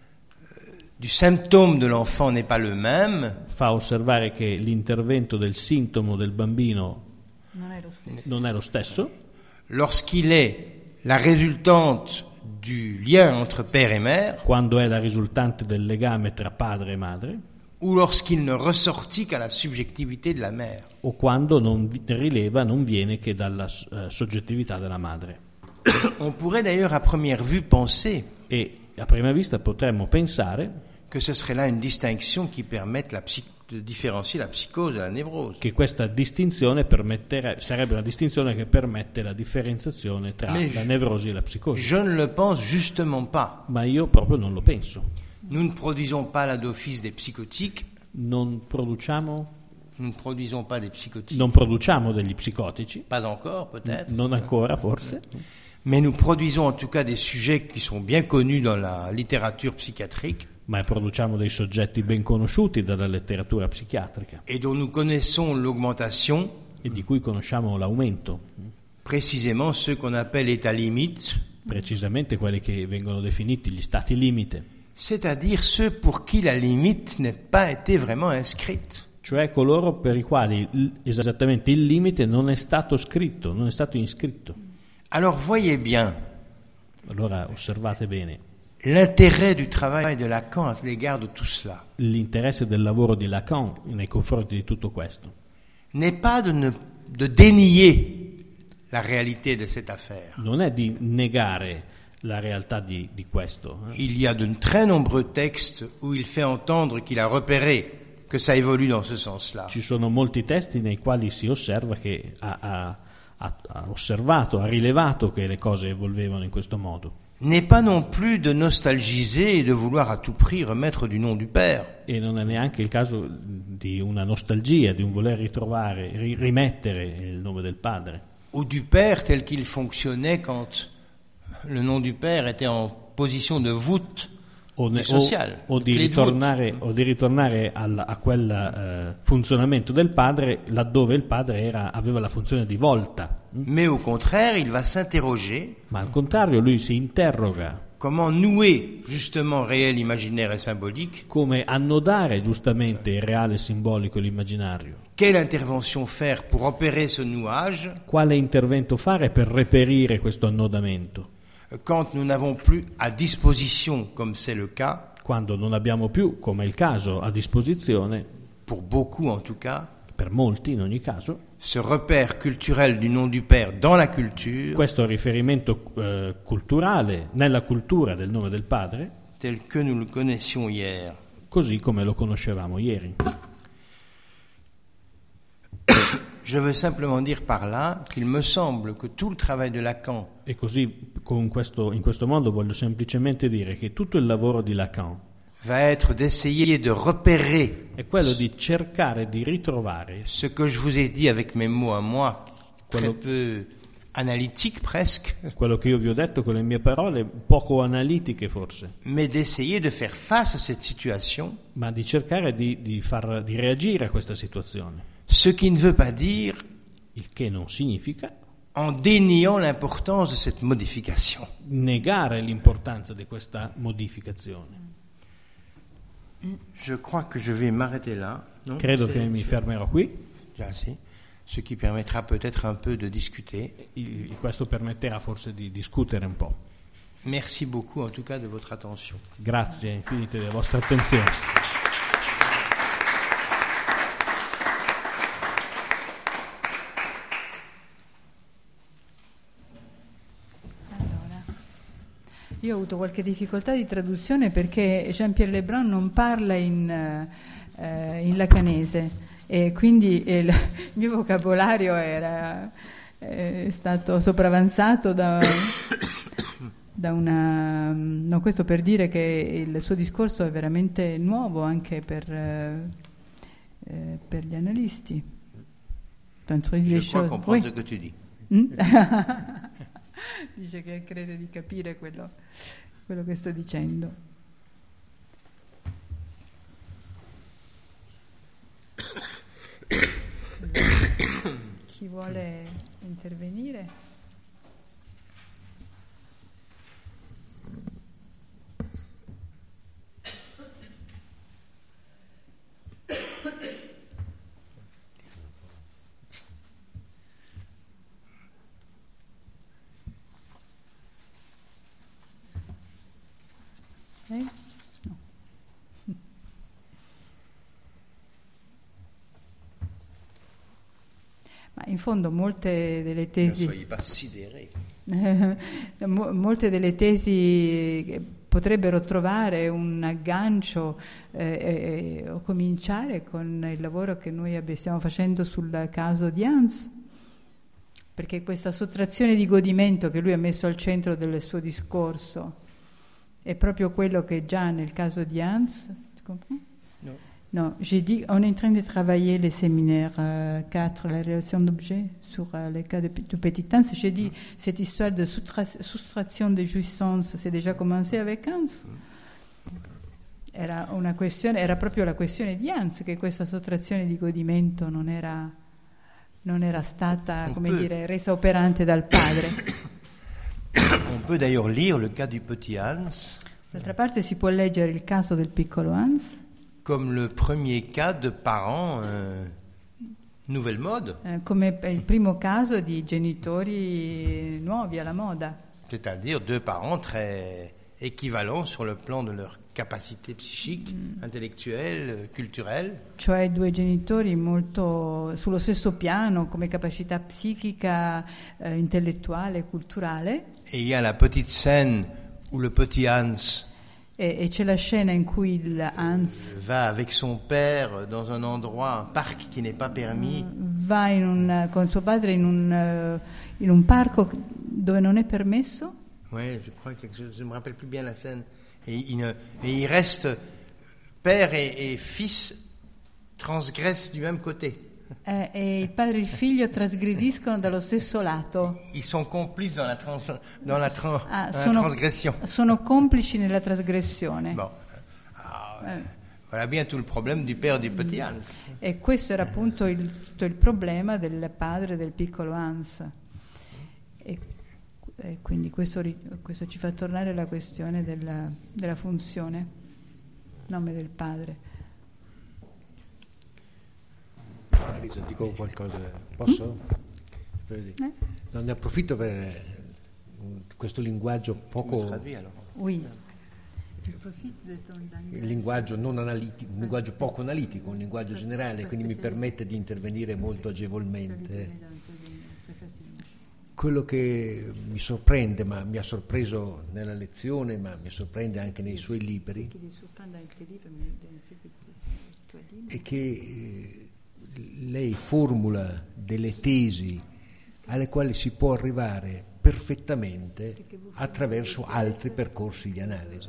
du symptôme de l'enfant n'est pas le même, fa osservare che l'intervento del sintomo del bambino Non è lo stesso. non è lo stesso lorsqu'il est la résultante du lien entre père et mère, quando è la risultante del legame tra padre e madre, ou lorsqu'il ne ressortit qu'à la subjectivité de la mère. o quando non vi- rileva, non viene che dalla eh, soggettività della madre. On pourrait d'ailleurs à première vue penser E a prima vista potremmo pensare que ce serait là une distinction qui permette la psy- de différencier la psychose de la névrose. che questa distinzione permettere- sarebbe una distinzione che permette la differenziazione tra Mais la je- nevrosi e la psicosi. Je ne le pense justement pas. Ma io proprio non lo penso. Nous ne produisons pas là d'office des psychotiques, Non produciamo, nous ne produisons pas des psychotiques, non produciamo degli psicotici, pas encore peut-être, non ancora forse, mais nous produisons en tout cas des sujets qui sont bien connus dans la littérature psychiatrique ma produciamo dei soggetti ben conosciuti dalla letteratura psichiatrica et dont nous connaissons l'augmentation, e di cui conosciamo l'aumento, précisément ceux qu'on appelle états limites, precisamente quelli che vengono definiti gli stati limite, c'est-à-dire ceux pour qui la limite n'a pas été vraiment inscrite. cioè coloro per i quali il- esattamente il limite non è stato scritto, non è stato iscritto. Alors voyez bien Allora osservate bene l'intérêt du travail de Lacan à l'égard de tout cela. l'interesse del lavoro di Lacan nei confronti di tutto questo. N'est pas de, ne, de dénier la réalité de cette affaire. Non è di negare la realtà di, di questo. eh. Il y a de très nombreux textes où il fait entendre qu'il a repéré que ça évolue dans ce sens-là. Ci sono molti testi nei quali si osserva che ha, ha- ha- ha osservato, ha rilevato che le cose evolvevano in questo modo. N'est pas non plus de nostalgiser et de vouloir à tout prix remettre du nom du Père. E non è neanche il caso di una nostalgia, di un voler ritrovare, ri- rimettere il nome del padre, Ou du Père tel qu'il fonctionnait quand le nom du Père était en position de voûte o, ne- du social, o- o di clé de voûte. ritornare, o di ritornare al, a quel eh, funzionamento del padre laddove il padre era, aveva la funzione di volta. Mais au contraire, il va s'interroger Ma al contrario lui si interroga comment nouer justement réel, imaginaire et symbolique, come annodare giustamente il reale simbolico e l'immaginario. quelle intervention faire pour opérer ce nouage Quale intervento fare per reperire questo annodamento, quand nous n'avons plus à disposition, comme c'est le cas, quando non abbiamo più, come è il caso, a disposizione, pour beaucoup en tout cas, per molti in ogni caso, ce repère culturel du nom du Père dans la culture, questo riferimento eh, culturale nella cultura del nome del padre, tel que nous le connaissions hier. così come lo conoscevamo ieri. Je veux simplement dire par là qu'il me semble que tout le travail de Lacan E così con questo, in questo modo voglio semplicemente dire che tutto il lavoro di Lacan va être d'essayer de repérer è quello di cercare di ritrovare ce que je vous ai dit avec mes mots à moi, très Quello- peu analytique presque, quello che io vi ho detto con le mie parole, poco analitiche forse, mais d'essayer de faire face à cette situation, ma di cercare di, di, far, di reagire a questa situazione, ce qui ne veut pas dire il che non significa en déniant l'importance de cette modification. negare l'importanza di questa modificazione. Je crois que je vais m'arrêter là. Non Credo C'est- che mi fermerò qui, Déjà assez. Ce qui permettra peut-être un peu de discuter. il- questo permetterà forse di discutere un po'. Merci beaucoup en tout cas de votre attention. Grazie infinite della vostra attenzione. Allora, io ho avuto qualche difficoltà di traduzione perché Jean-Pierre Lebrun non parla in, eh, in lacanese e quindi il, il mio vocabolario era eh, stato sopravanzato da, da una... No, questo per dire che il suo discorso è veramente nuovo anche per, eh, eh, per gli analisti. Je crois comprendre Oui. ce que tu dis. Mm? Dice che crede di capire quello, quello che sto dicendo. Chi vuole intervenire? Eh? No. Ma in fondo molte delle tesi molte delle tesi potrebbero trovare un aggancio eh, eh, o cominciare con il lavoro che noi abbiamo, stiamo facendo sul caso di Hans, perché questa sottrazione di godimento che lui ha messo al centro del suo discorso è proprio quello che già nel caso di Hans, tu comprends? No. Non, j'ai dit, on est en train de travailler les séminaires euh, quatre, la relation d'objet, sur euh, les cas de, de Petit Hans. J'ai dit, cette histoire de soutra- soustraction de jouissance, c'est déjà commencé avec Hans. Era una questione, era proprio la questione di Hans, che questa sottrazione di godimento non era, non era stata, come peut. dire, resa operante dal padre. On peut d'ailleurs lire le cas du petit Hans. D'altra parte si può leggere il caso del piccolo Hans comme le premier cas de parents euh, nouvelle mode. eh, come il primo caso di genitori nuovi alla moda. C'est-à-dire deux parents très équivalents sur le plan de leur capacité psychique, mm. intellectuelle, culturelle. Cioè due genitori molto sullo stesso piano come capacità psichica, eh, intellettuale, culturale. Et il y a la petite scène où le petit Hans E, e c'è la scena in cui il Hans va avec son père dans un endroit, un parc qui n'est pas permis. Va in un, con suo padre in un, in un parco dove non è permesso. Oui, je crois que je ne me rappelle plus bien la scène. Et il, ne, et il reste, père et, et fils transgressent du même côté. Eh, e il padre e il figlio trasgrediscono dallo stesso lato. Ils sont complices dans la, trans, dans la, trans, Ah, dans sono, la transgression. sono complici nella trasgressione. Bon. Alors, eh. Voilà bien tout le problème du père du petit Hans. E questo era appunto il, tutto il problema del padre del piccolo Hans. E, e quindi questo, questo ci fa tornare alla questione della, della funzione, nome del padre. Elisa, dico qualcosa, posso? Eh? Non ne approfitto per questo linguaggio poco, Oui. il linguaggio non analitico, un linguaggio poco analitico, un linguaggio generale, quindi mi permette di intervenire molto agevolmente. Quello che mi sorprende, ma mi ha sorpreso nella lezione, ma mi sorprende anche nei suoi libri, è che eh, lei formula delle tesi alle quali si può arrivare perfettamente attraverso altri percorsi di analisi.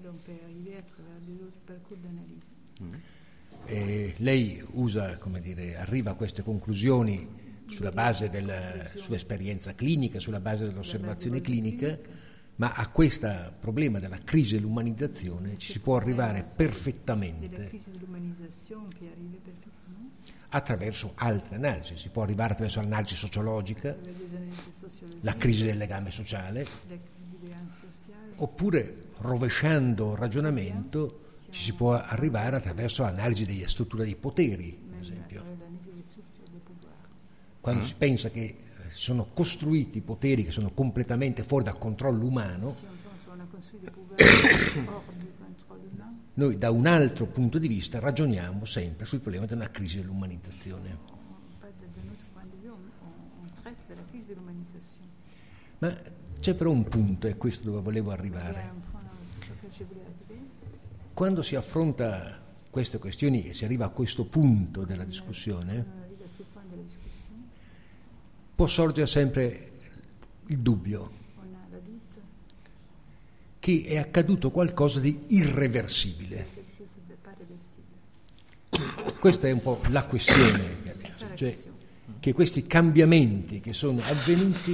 E lei usa, come dire, arriva a queste conclusioni sulla base della sua esperienza clinica, sulla base dell'osservazione clinica, ma a questo problema della crisi dell'umanizzazione ci si può arrivare perfettamente attraverso altre analisi. Si può arrivare attraverso l'analisi sociologica, la crisi del legame sociale, oppure rovesciando il ragionamento ci si può arrivare attraverso l'analisi della struttura dei poteri, per esempio. Quando mm. si pensa che sono costruiti poteri che sono completamente fuori dal controllo umano, noi da un altro punto di vista ragioniamo sempre sul problema di una crisi dell'umanizzazione. Ma c'è però un punto, e questo dove volevo arrivare. Quando si affronta queste questioni e si arriva a questo punto della discussione, può sorgere sempre il dubbio che è accaduto qualcosa di irreversibile. Questa è un po' la questione. Cioè, che questi cambiamenti che sono avvenuti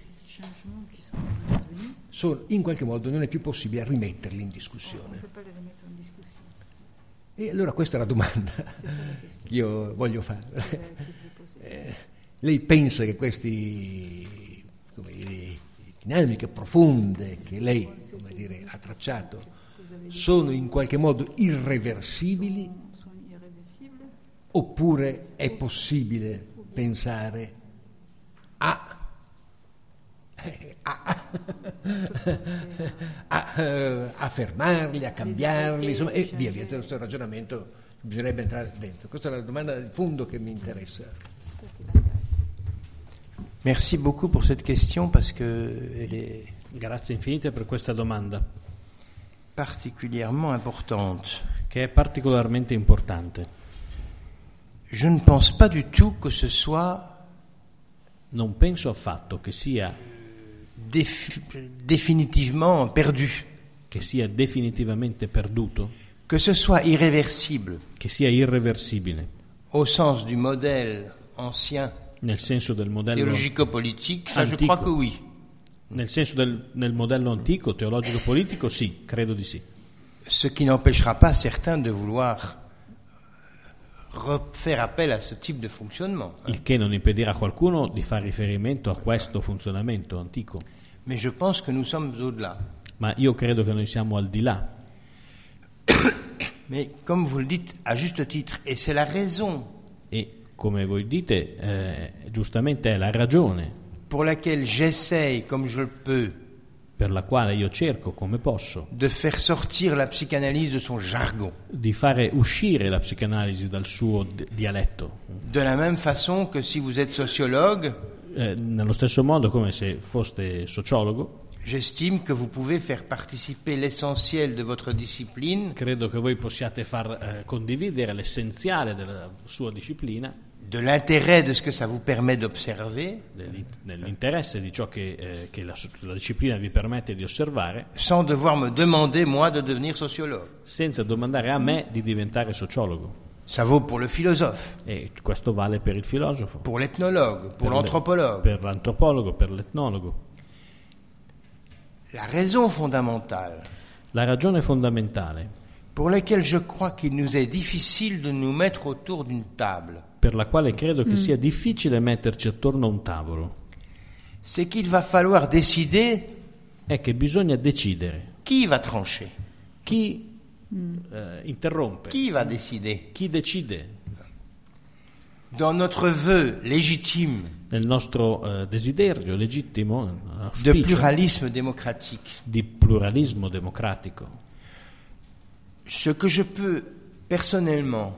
sono, in qualche modo non è più possibile rimetterli in discussione. E allora questa è la domanda che io voglio fare. Eh, lei pensa che questi come dire, dinamiche profonde che lei come dire, ha tracciato sono in qualche modo irreversibili, oppure è possibile pensare a, a, a, a, a fermarli, a cambiarli, insomma, e via via. Questo ragionamento bisognerebbe entrare dentro. Questa è la domanda di fondo che mi interessa. Merci beaucoup pour cette question parce que elle est Grazie infinite per questa domanda, particulièrement importante. che è particolarmente importante. Je ne pense pas du tout que ce soit Non penso affatto che sia, défi- définitivement perdu, che sia definitivamente perduto, que ce soit irréversible che sia irreversibile, au sens du modèle ancien nel senso del modello, théologico-politique, ça je Antico. crois que oui. nel senso del nel modello antico, teologico-politico, sì, credo di sì. Ce qui n'empêchera pas certains de vouloir faire appel à ce type de fonctionnement. Il che non impedirà a qualcuno di fare riferimento a questo funzionamento antico. Mais je pense que nous sommes au-delà. Ma io credo che noi siamo al di là. Mais comme vous le dites à juste titre, et c'est la raison E come voi dite, eh, giustamente è la ragione pour laquelle j'essaye, comme je le peux, per la quale io cerco, come posso, de faire sortir la psychanalyse de son jargon. di fare uscire la psicanalisi dal suo d- dialetto. De la même façon que si vous êtes sociologue, Eh, nello stesso modo, come se foste sociologo, j'estime que vous pouvez faire participer l'essentiel de votre discipline, credo che voi possiate far eh, condividere l'essenziale della sua disciplina, de l'intérêt de ce que ça vous permet d'observer, dell'in- dell'interesse di ciò che, eh, che la, la disciplina vi permette di osservare, sans devoir me demander, moi, de devenir sociologue. senza domandare a me di diventare sociologo. Ça vaut pour le philosophe, E questo vale per il filosofo, pour l'ethnologue, pour per le- l'anthropologue. per l'antropologo, per l'etnologo. La raison fondamentale La ragione fondamentale pour laquelle je crois qu'il nous est difficile de nous mettre autour d'une table, per la quale credo che sia difficile metterci attorno a un tavolo c'est qu'il va falloir décider è che bisogna decidere qui va trancher, chi eh, interrompe, qui va décider. chi decide Dans notre vœu légitime nel nostro eh, desiderio legittimo, de auspicio pluralisme démocratique, di pluralismo democratico. ce que je peux personnellement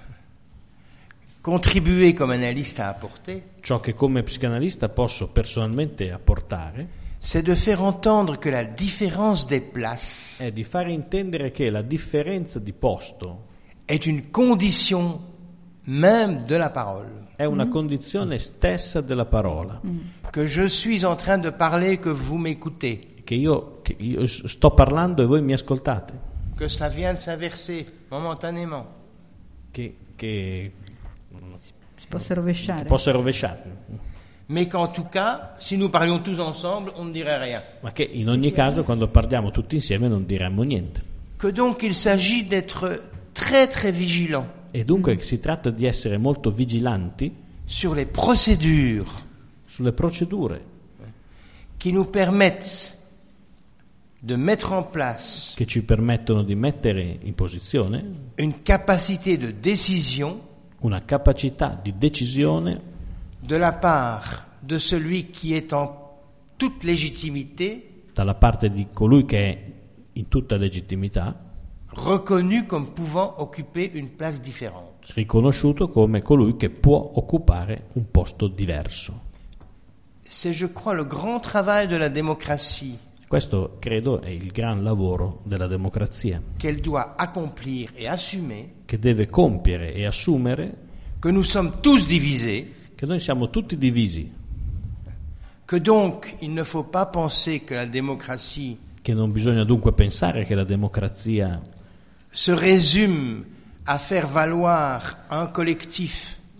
contribuer comme analyste à apporter, Ciò che come psicanalista posso personalmente apportare c'est de faire entendre que la différence des places è di fare intendere che la differenza di posto est une condition même de la parole. è una condizione stessa della parola, Que je suis en train de parler, que vous m'écoutez, che io, che io sto parlando e voi mi ascoltate, que cela vient de s'inverser momentanément. che, che Si possa rovesciare. possa rovesciare, Mais qu'en tout cas, si nous parlions tous ensemble, on ne dirait rien. ma che in ogni caso quando parliamo tutti insieme non diremmo niente. Que donc il s'agit d'être très très vigilant E dunque si tratta di essere molto vigilanti sur les procédures sulle procedure qui nous permettent de mettre en place che ci permettono di mettere in posizione une capacité de décision una capacità di decisione de la part de celui qui est en toute légitimité, dalla parte di colui che è in tutta legittimità, reconnu comme pouvant occuper une place différente. riconosciuto come colui che può occupare un posto diverso. C'est, je crois, le grand travail de la démocratie Questo credo è il gran lavoro della democrazia, qu'elle doit accomplir et assumer, che deve compiere e assumere que nous sommes tous divisés, che noi siamo tutti divisi, que donc il ne faut pas penser que la démocratie che non bisogna dunque pensare che la democrazia se résume à faire valoir un collectif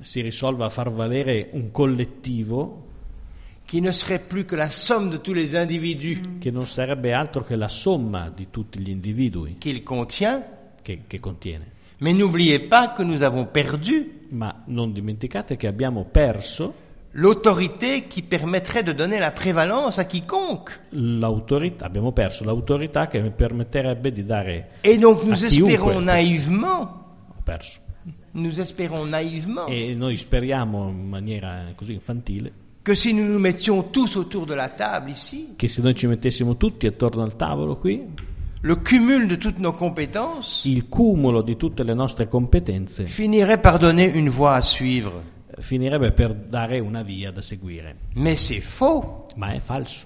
si risolva a far valere un collettivo qui ne serait plus que la somme de tous les individus che non sarebbe altro che la somma di tutti gli individui qu'il contient. che, che contiene. Mais n'oubliez pas que nous avons perdu Ma non dimenticate che abbiamo perso l'autorité qui permettrait de donner la prévalence à quiconque. l'autorità, abbiamo perso l'autorità che mi permetterebbe di dare Et donc nous a chiunque. espérons naïvement, Ho perso. nous espérons naïvement E noi speriamo in maniera così infantile que si nous nous mettions tous autour de la table ici, che se noi ci mettessimo tutti attorno al tavolo qui, le cumul de toutes nos compétences il cumulo di tutte le nostre competenze finirait par donner une voie à suivre. finirebbe per dare una via da seguire. Mais c'est faux. Ma è falso.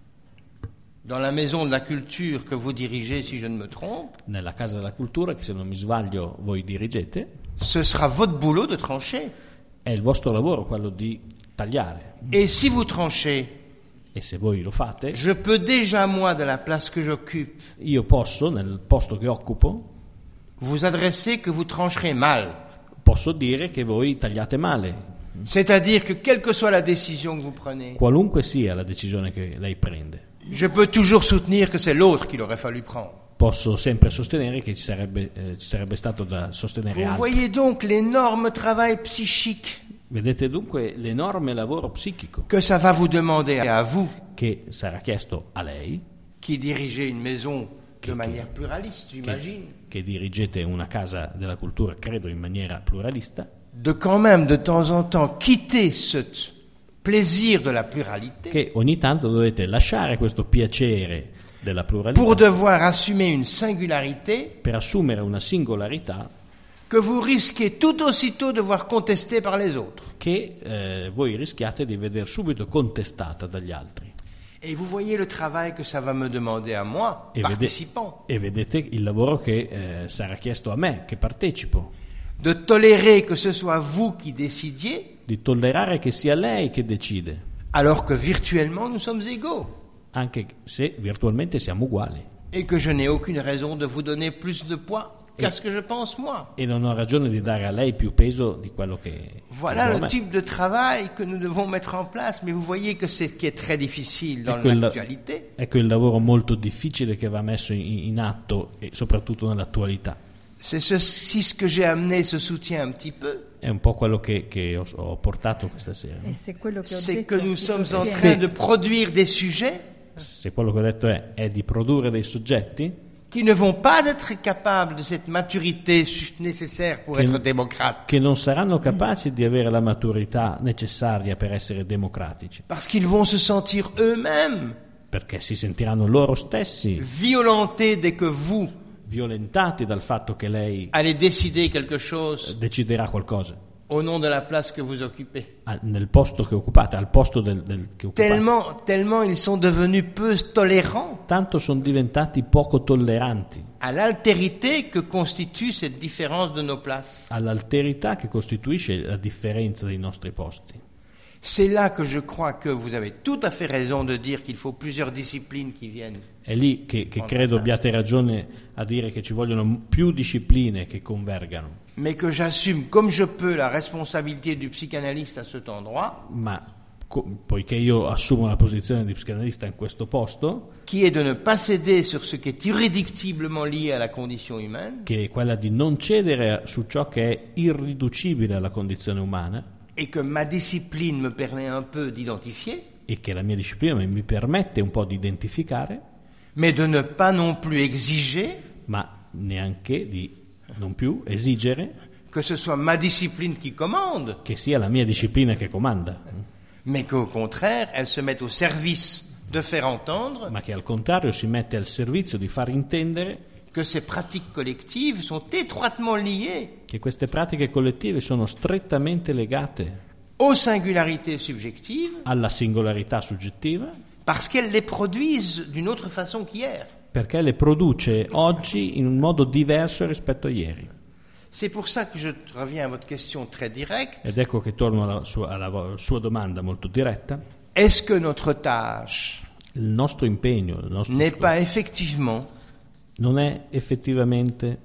Dans la maison de la culture que vous dirigez, si je ne me trompe, Nella Casa della Cultura, che se non mi sbaglio voi dirigete, ce sera votre boulot de trancher. è il vostro lavoro quello di tagliare. Et si vous tranchez, E se voi lo fate, je peux déjà, moi, de la place que j'occupe, io posso, nel posto che occupo, vous adresser que vous trancherez mal. posso dire che voi tagliate male, C'est-à-dire que quelle que soit la décision que vous prenez, qualunque sia la decisione che lei prende. je peux toujours soutenir que c'est l'autre qu'il aurait fallu prendre. Posso sempre sostenere che ci sarebbe, eh, ci sarebbe stato da sostenere Vous altro. voyez donc l'énorme travail psychique Vedete dunque l'enorme lavoro psichico que ça va vous demander à vous, che sarà chiesto a lei, qui dirigez une maison de Che- manière pluraliste, j'imagine, che dirigete una casa della cultura, credo in maniera pluralista, de quand même de temps en temps quitter ce t- plaisir de la pluralité che ogni tanto dovete lasciare questo piacere della pluralità pour devoir assumer une singularité per assumere una singolarità que vous risquez tout aussitôt de voir contestée par les autres. che eh, voi rischiate di vedere subito contestata dagli altri. Et vous voyez le travail que ça va me demander à moi, E, vede- participant, e vedete il lavoro che eh, sarà chiesto a me, che partecipo, de tolérer que ce soit vous qui décidiez, di tollerare che sia lei che decide, alors que virtuellement nous sommes égaux, anche se virtualmente siamo uguali. et que je n'ai aucune raison de vous donner plus de poids qu'à ce que je pense moi. E non ho ragione di dare a lei più peso di quello che Voilà che do a le me. type de travail que nous devons mettre en place, mais vous voyez que c'est ce qui est très difficile dans È quel- l'actualité. Ecco il lavoro molto difficile che va messo in, in atto e soprattutto nell'attualità. C'est ceci ce que j'ai amené ce soutien un petit peu, È un po' quello che, che ho, ho portato questa sera. E se quello che ho c'est detto que nous ti sommes en sostiene- train de produire des sujets Se quello che ho detto è, è di produrre dei soggetti qui ne vont pas être capables de cette maturité su- nécessaire pour Che- être démocrate, che non saranno capaci di avere la maturità necessaria per essere democratici, parce qu'ils vont se sentir eux-mêmes perché si sentiranno loro stessi violentés dès que vous violentati dal fatto che lei allez décider quelque chose deciderà qualcosa au nom de la place que vous occupez. al- nel posto che occupate, al posto del, del che occupate. Tellement, tellement ils sont devenus peu tolérants Tanto sono diventati poco tolleranti à l'altérité que constitue cette différence de nos places. all'alterità che costituisce la differenza dei nostri posti. C'est là que je crois que vous avez tout à fait raison de dire qu'il faut plusieurs disciplines qui viennent. È lì che, che credo abbiate ragione a dire che ci vogliono più discipline che convergano, Mais que j'assume comme je peux la responsabilité du psychanalyste à cet endroit, ma co- poiché io assumo la posizione di psicanalista in questo posto, qui est de ne pas céder sur ce qui est irréductiblement lié à la condition humaine, che è quella di non cedere su ciò che è irriducibile alla condizione umana et que ma discipline me permet un peu d'identifier, e che la mia disciplina mi permette un po' di identificare, mais de ne pas non plus exiger ma neanche di non più esigere que ce soit ma discipline qui commande, che sia la mia disciplina che comanda, mais qu'au contraire, elle se mette au service de faire entendre ma che al contrario si mette al servizio di far intendere que ces pratiques collectives sont étroitement liées che queste pratiche collettive sono strettamente legate aux singularités subjectives alla singolarità soggettiva, parce qu'elles les produisent d'une autre façon qu'hier. perché le produce oggi in un modo diverso rispetto a ieri. C'est pour ça que je reviens à votre question très directe. Ed ecco che torno alla sua, alla vo- sua domanda molto diretta. Est-ce que notre tâche Il nostro impegno, il nostro n'est scopo pas effectivement non è effettivamente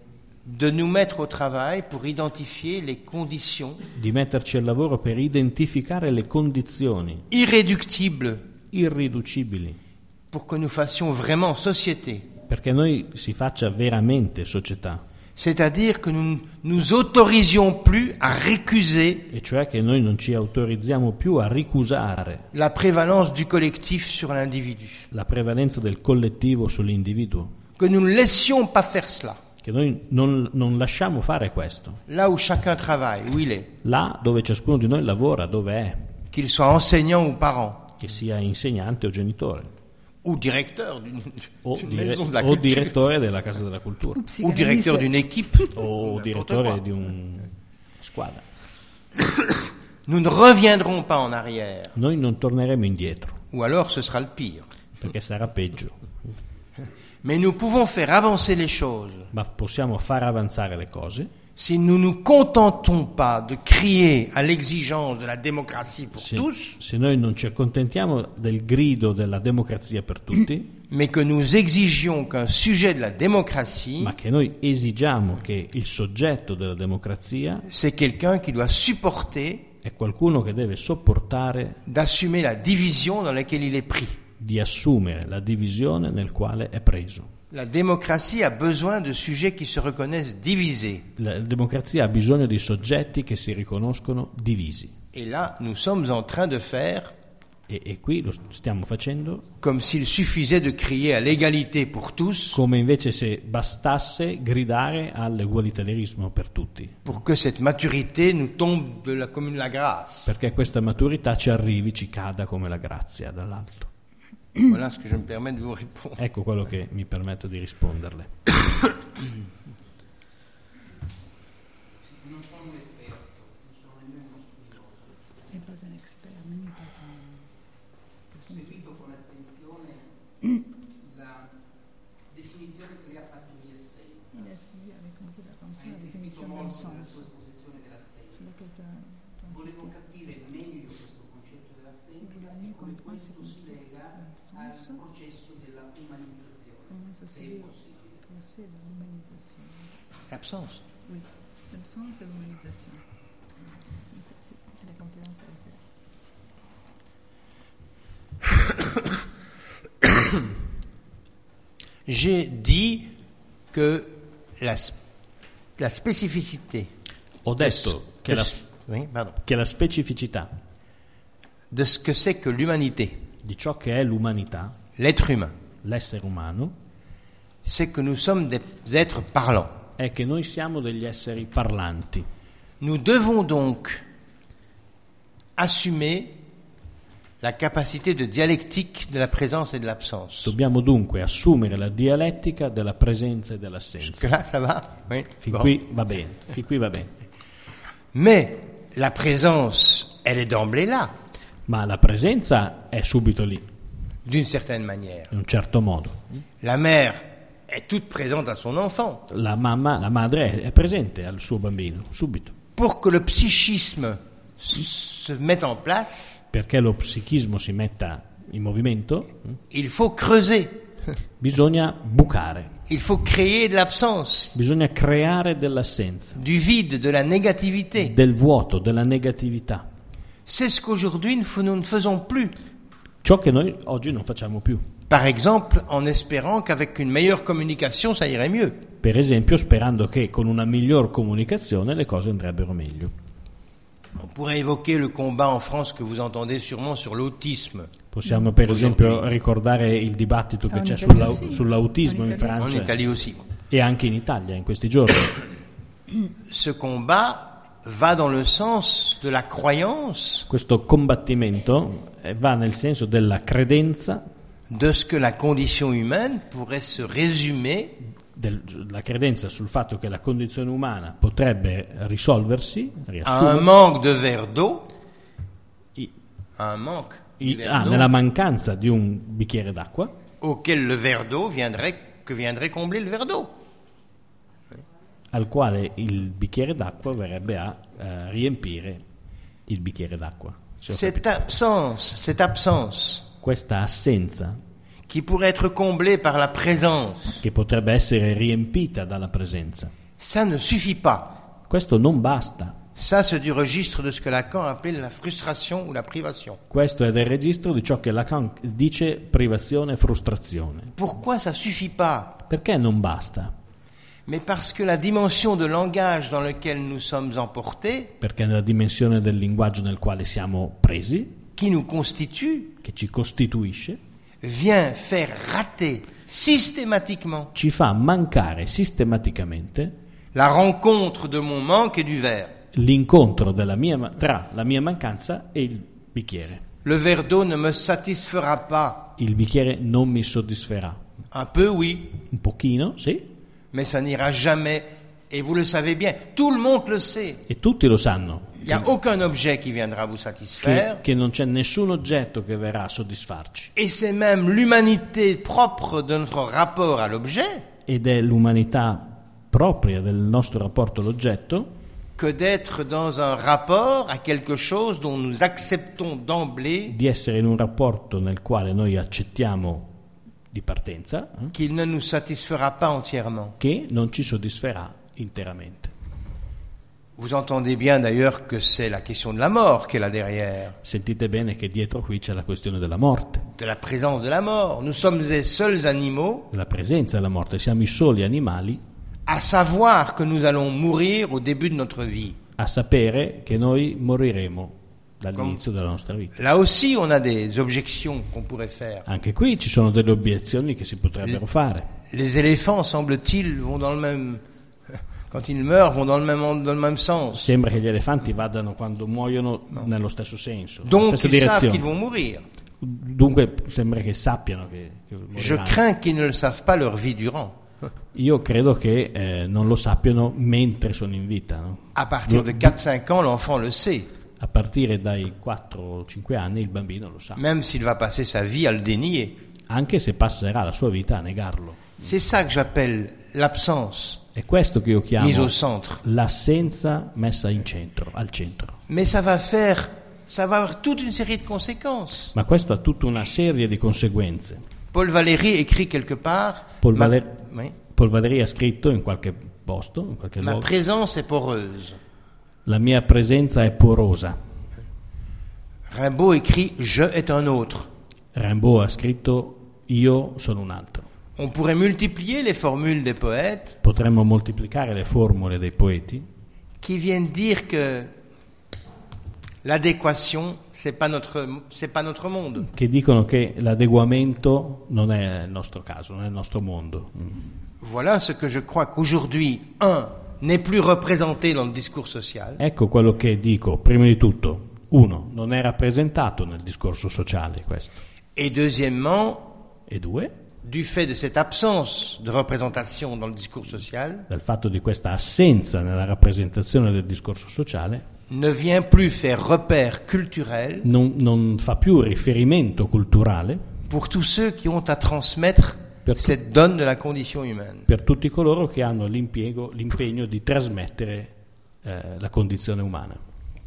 de nous mettre au travail pour identifier les conditions di metterci al lavoro per identificare le condizioni irréductibles irriducibili pour que nous fassions vraiment société. perché noi si faccia veramente società, C'est-à-dire que nous nous autorisions plus à récuser e cioè che noi non ci autorizziamo più a ricusare la prévalence du collectif sur l'individu. la prevalenza del collettivo sull'individuo, Que nous ne laissions pas faire cela. che noi non, non lasciamo fare questo, Là où chacun travaille, où il est, là dove ciascuno di noi lavora, dove è, qu'il soit enseignant ou parent, che sia insegnante o genitore, ou directeur d'une o, d'une dire- maison de la o culture, direttore della Casa della Cultura, ou directeur d'une équipe, o n'importe direttore quoi. di una squadra. Nous ne reviendrons pas en arrière, Noi non torneremo indietro, ou alors ce sera le pire. perché sarà peggio, Mais nous pouvons faire avancer les choses ma possiamo far avanzare le cose si nous ne nous contentons pas de crier à l'exigence de la démocratie pour se, tous, se noi non ci accontentiamo del grido della democrazia per tutti, mais que nous exigions qu'un sujet de la démocratie, ma che noi esigiamo che il soggetto della democrazia c'est quelqu'un qui doit supporter è qualcuno che deve sopportare d'assumer la division dans laquelle il est pris. di assumere la divisione nel quale è preso. La démocratie a besoin de sujets qui se reconnaissent divisés. La democrazia ha bisogno di soggetti che si riconoscono divisi, Et là, nous sommes en train de faire e, e qui lo stiamo facendo comme s'il suffisait de crier à l'égalité pour tous come invece se bastasse gridare all'egualitarismo per tutti, pour que cette maturité nous tombe de la, comme la grâce. perché questa maturità ci arrivi, ci cada come la grazia dall'alto. Voilà ce que je me permets de vous répondre. Ecco quello che mi permetto di risponderle. Non sono un esperto, non sono nemmeno uno studioso. Ho seguito con attenzione la definizione che lei ha fatto di essenza. Ha insistito molto nella sua esposizione dell'assenza. Volevo capire meglio questo concetto dell'assenza e come questo si lega al processo della umanizzazione, se è possibile. L'absence. L'absence de l'humanisation. C'est la compréhension. J'ai dit que la, la spécificité Ho detto che la, oui, pardon, che la specificità de ce que c'est que l'humanité, di ciò che è l'umanità, l'être humain, l'essere umano, c'est que nous sommes des êtres parlants. è che noi siamo degli esseri parlanti. Nous devons donc assumer la capacité de dialectique de la présence et de l'absence. Dobbiamo dunque assumere la dialettica della presenza e dell'assenza. Jusque-là, ça va? Oui. Fin Bon. qui va bene, fin qui va bene. Mais la présence, elle est d'emblée là, Ma la presenza è subito lì, d'une certaine manière. in un certo modo. La mère est toute présente à son enfant. La mamma, la madre è presente al suo bambino, subito. Pour que le psychisme s- se mette en place, Perché lo psichismo si metta in movimento, il faut creuser, bisogna bucare, il faut créer de l'absence, bisogna creare dell'assenza, du vide, de la négativité. del vuoto, della negatività. C'est ce qu'aujourd'hui nous nous ne faisons plus. Ciò che noi oggi non facciamo più. Par exemple, en espérant qu'avec une meilleure communication, ça irait mieux. Per esempio, sperando che con una miglior comunicazione le cose andrebbero meglio. On pourrait évoquer le combat en France que vous entendez sûrement sur l'autisme. Possiamo per esempio Aujourd'hui. ricordare il dibattito che Ah, c'è in sulla- Italia sì. sull'autismo in In Italia En Francia Italie aussi. e anche in Italia in questi giorni. Ce combat va dans le sens de la croyance Questo combattimento eh, va nel senso della credenza, de ce que la condition humaine pourrait se résumer della credenza sul fatto che la condizione umana potrebbe risolversi, à un riassumersi, manque de verre d'eau, i- à un manque de i- verre ah, d'eau nella mancanza di un bicchiere d'acqua, auquel le verre d'eau viendrait, que viendrait combler le verre d'eau. al quale il bicchiere d'acqua verrebbe a eh, riempire il bicchiere d'acqua. Se ho Cette capito. absence, cette absence Questa assenza, qui pourrait être comblée par la présence, che potrebbe essere riempita dalla presenza, Ça ne suffit pas. Questo non basta. Ça, c'est du registre de ce que Lacan appelait la frustration ou la privation. Questo è del registro di ciò che Lacan dice privazione e frustrazione. Pourquoi ça suffit pas? Perché non basta? Mais parce que la dimension de langage dans laquelle nous sommes emportés, Perché nella dimensione del linguaggio nel quale siamo presi, qui nous constitue, che ci costituisce, vient faire rater systématiquement ci fa mancare sistematicamente la rencontre de mon manque et du verre. l'incontro della mia, tra la mia mancanza e il bicchiere. Le verre d'eau ne me satisfera pas. Il bicchiere non mi soddisferà. Un peu, oui, Un pochino, sì, mais ça n'ira jamais. Et vous le savez bien, tout le monde le sait. e tutti lo sanno Il n'y a aucun objet qui viendra vous che, satisfaire. che non c'è nessun oggetto che verrà a soddisfarci. Et c'est même l'humanité propre de notre rapport à l'objet Ed è l'umanità propria del nostro rapporto all'oggetto que d'être dans un rapport à quelque chose dont nous acceptons d'emblée di essere in un rapporto nel quale noi accettiamo di partenza eh, qu'il ne nous satisfera pas entièrement. che non ci soddisferà interamente. Vous entendez bien d'ailleurs que c'est la question de la mort qui est là derrière, Sentite bene che dietro qui c'è la questione della morte, de la présence de la mort. Nous sommes les seuls animaux della presenza della morte. Siamo i soli animali à savoir que nous allons mourir au début de notre vie. a sapere che noi moriremo dall'inizio della nostra vita. Là aussi, on a des objections qu'on pourrait faire. Anche qui ci sono delle obiezioni che si potrebbero fare. Les éléphants, semble-t-il, vont dans le même... Quand ils meurent, vont dans le même, dans le même sens. Sembra che gli elefanti vadano quando muoiono nello stesso senso, nella Donc, stessa ils savent qu'ils direzione. vont mourir. Dunque sembra che sappiano che, che Je moriranno. crains qu'ils ne le savent pas leur vie durant. Io credo che eh, non lo sappiano mentre sono in vita, no? À partir de quatre cinq ans, l'enfant le sait, A partire dai quattro o cinque anni il bambino lo sa, même s'il va passer sa vie à le dénier. anche se passerà la sua vita a negarlo. C'est ça que j'appelle l'absence È questo che io mise chiamo au centre. l'assenza messa in centro, al centro. Mais ça va faire, ça va avoir toute une série de conséquences. Ma questo ha tutta una serie di conseguenze. Paul Valéry écrit quelque part, Paul, ma, Valer- oui, Paul Valéry ha scritto in qualche posto, in qualche ma luogo, présence est poreuse. la mia presenza è porosa. Rimbaud écrit je est un autre. Rimbaud ha scritto io sono un altro. On pourrait multiplier les formules des poètes Potremmo moltiplicare le formule dei poeti qui viennent dire que l'adéquation c'est pas notre c'est pas notre monde. che dicono che l'adeguamento non è il nostro caso, non è il nostro mondo. Voilà ce que je crois qu'aujourd'hui un n'est plus représenté dans le discours social. Ecco quello che dico, prima di tutto. Uno, non è rappresentato nel discorso sociale questo. Et deuxièmement, E due, du fait de cette absence de représentation dans le discours social, dal fatto di questa assenza nella rappresentazione del discorso sociale, ne vient plus faire repère culturel non, non fa più riferimento culturale pour tous ceux qui ont à transmettre Per- cette donne de la condition humaine. per tutti coloro che hanno l'impiego, l'impegno di trasmettere eh, la condizione umana.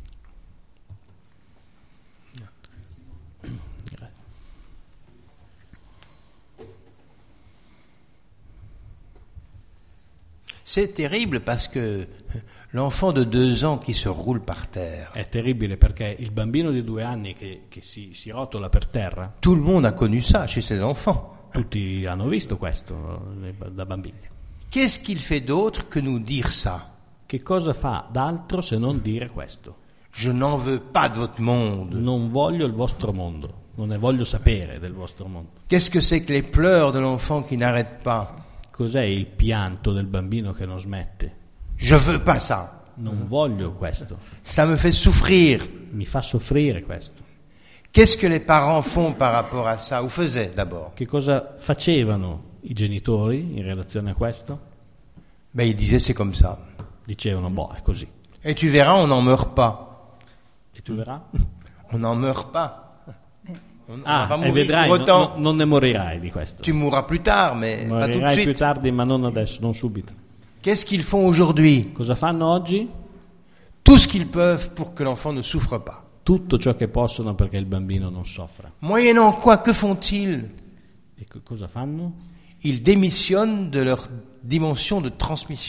C'est terrible parce que l'enfant de deux ans qui se roule par terre, È terribile perché il bambino di due anni che, che si, si rotola per terra, tout le monde a connu ça chez ses enfants. tutti hanno visto questo eh, da bambini. Qu'est-ce qu'il fait d'autre que nous dire ça? Che cosa fa d'altro se non dire questo? Je n'en veux pas de votre monde. Non voglio il vostro mondo, non ne voglio sapere del vostro mondo. Qu'est-ce que c'est que les pleurs de l'enfant qui n'arrête pas? Cos'è il pianto del bambino che non smette? Je veux pas ça. Non voglio questo, Ça me fait souffrir. mi fa soffrire questo. Qu'est-ce que les parents font par rapport à ça? Ou faisaient d'abord? Che cosa facevano i genitori in relazione a questo? Ben, ils disaient c'est comme ça. Dicevano, boh, è così. Et tu verras, on n'en meurt pas. E tu verrà? On n'en meurt pas. On, on Ah, va e mourir vedrai, pour no- autant. no- non ne morirai di questo. Tu mourras plus tard, mais pas tout de Morirai più suite. tardi, ma non adesso, non subito. Qu'est-ce qu'ils font aujourd'hui? Cosa fanno oggi? Tout ce qu'ils peuvent pour que l'enfant ne souffre pas. Tutto ciò che possono perché il bambino non soffra. Moyennant quoi, que font-ils? E co- cosa fanno? Ils démissionnent de leur dimension de transmission.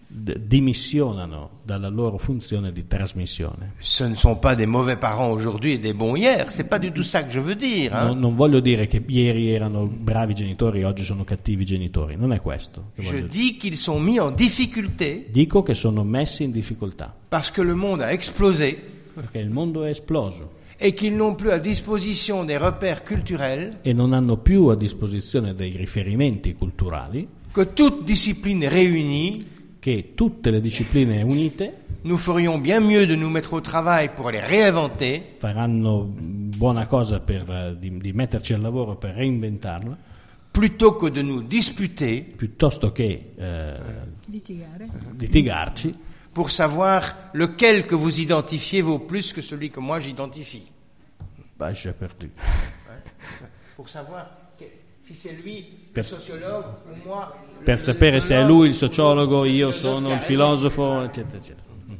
d- dimissionano dalla loro funzione di trasmissione. Ce ne sont pas des mauvais parents aujourd'hui et des bons hier, c'est pas du tout ça que je veux dire. Hein? Non, non voglio dire che ieri erano bravi genitori e oggi sono cattivi genitori, non è questo che Je voglio dire. dis qu'ils sont mis en difficulté Dico che sono messi in difficoltà, parce que le monde a explosé perché il mondo è esploso et qu'ils n'ont plus à disposition des repères culturels, e non hanno più a disposizione dei riferimenti culturali, que toute discipline réunie, che tutte le discipline unite nous ferions bien mieux de nous mettre au travail pour les réinventer faranno buona cosa per, eh, di, di metterci al lavoro per reinventarla, plutôt que de nous disputer piuttosto che eh, Litigare. litigarci pour savoir lequel que vous identifiez vaut plus que celui que moi j'identifie. Bah, j'ai perdu. Pour savoir que, si c'est lui Per- le sociologue ou moi Per le- sapere le- se è lui il sociologo, io sono il filosofo, eccetera, eccetera.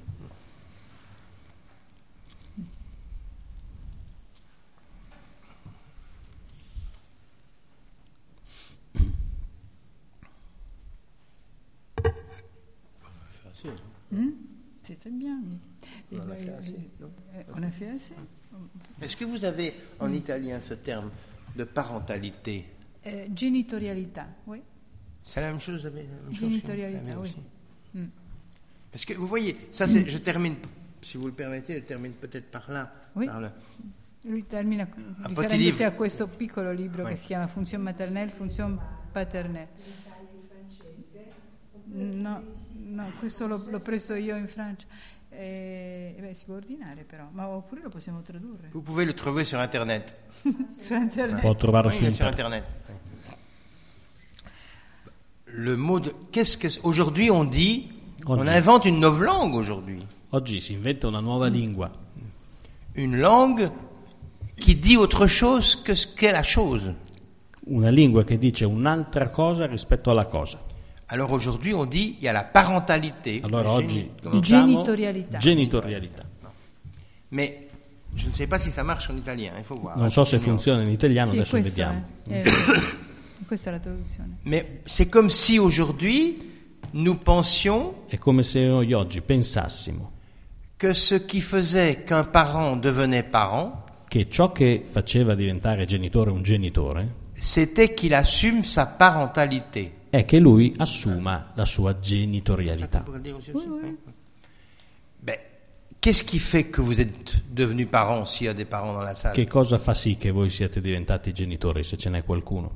Hmm? C'est très bien. Et On en a là, fait il- assez, il- non? euh, on a fait assez. Est-ce que vous avez en italien ce terme de parentalité? Euh, génitorialità, oui. C'est la même chose, vous avez la même chose que Génitorialità, la mienne oui. aussi. Mm. Parce que vous voyez, ça c'est, je termine, si vous le permettez, je termine peut-être par là. Oui. Par le- Lui termina po' di riferendosi libri. a questo piccolo libro Oui. che si chiama Funzione maternelle, Funzione paternelle. No, no, questo l'ho, l'ho preso io in Francia. Eh, beh, si può ordinare però, ma oppure lo possiamo tradurre Vous pouvez le trouver sur Internet. su internet. Può trovarlo Oui, su il est sur internet. Internet. Le mot de, qu'est-ce que, aujourd'hui on dit, on Oggi. invente une nouvelle langue aujourd'hui. Oggi si inventa una nuova lingua, Une langue qui dit autre chose que ce qu'est la chose. una lingua che dice un'altra cosa rispetto alla cosa. Alors aujourd'hui on dit, il y a la parentalité. Allora la oggi géni- diciamo Genitorialità. genitorialità. Mais je ne sais pas si ça marche en italien, il faut voir. Non so se Absolument. funziona in italiano, Sì, adesso questo vediamo. è, è- questa è la traduzione. Mais c'est comme si aujourd'hui nous pensions È come se noi oggi pensassimo que ce qui faisait qu'un parent devenait parent, che ciò che faceva diventare genitore un genitore c'était qu'il assume sa parentalité. è che lui assuma la sua genitorialità. Ben, qu'est-ce qui fait que vous êtes devenu parent s'il y a des parents dans la salle? Che cosa fa sì che voi siete diventati genitori, se ce n'è qualcuno?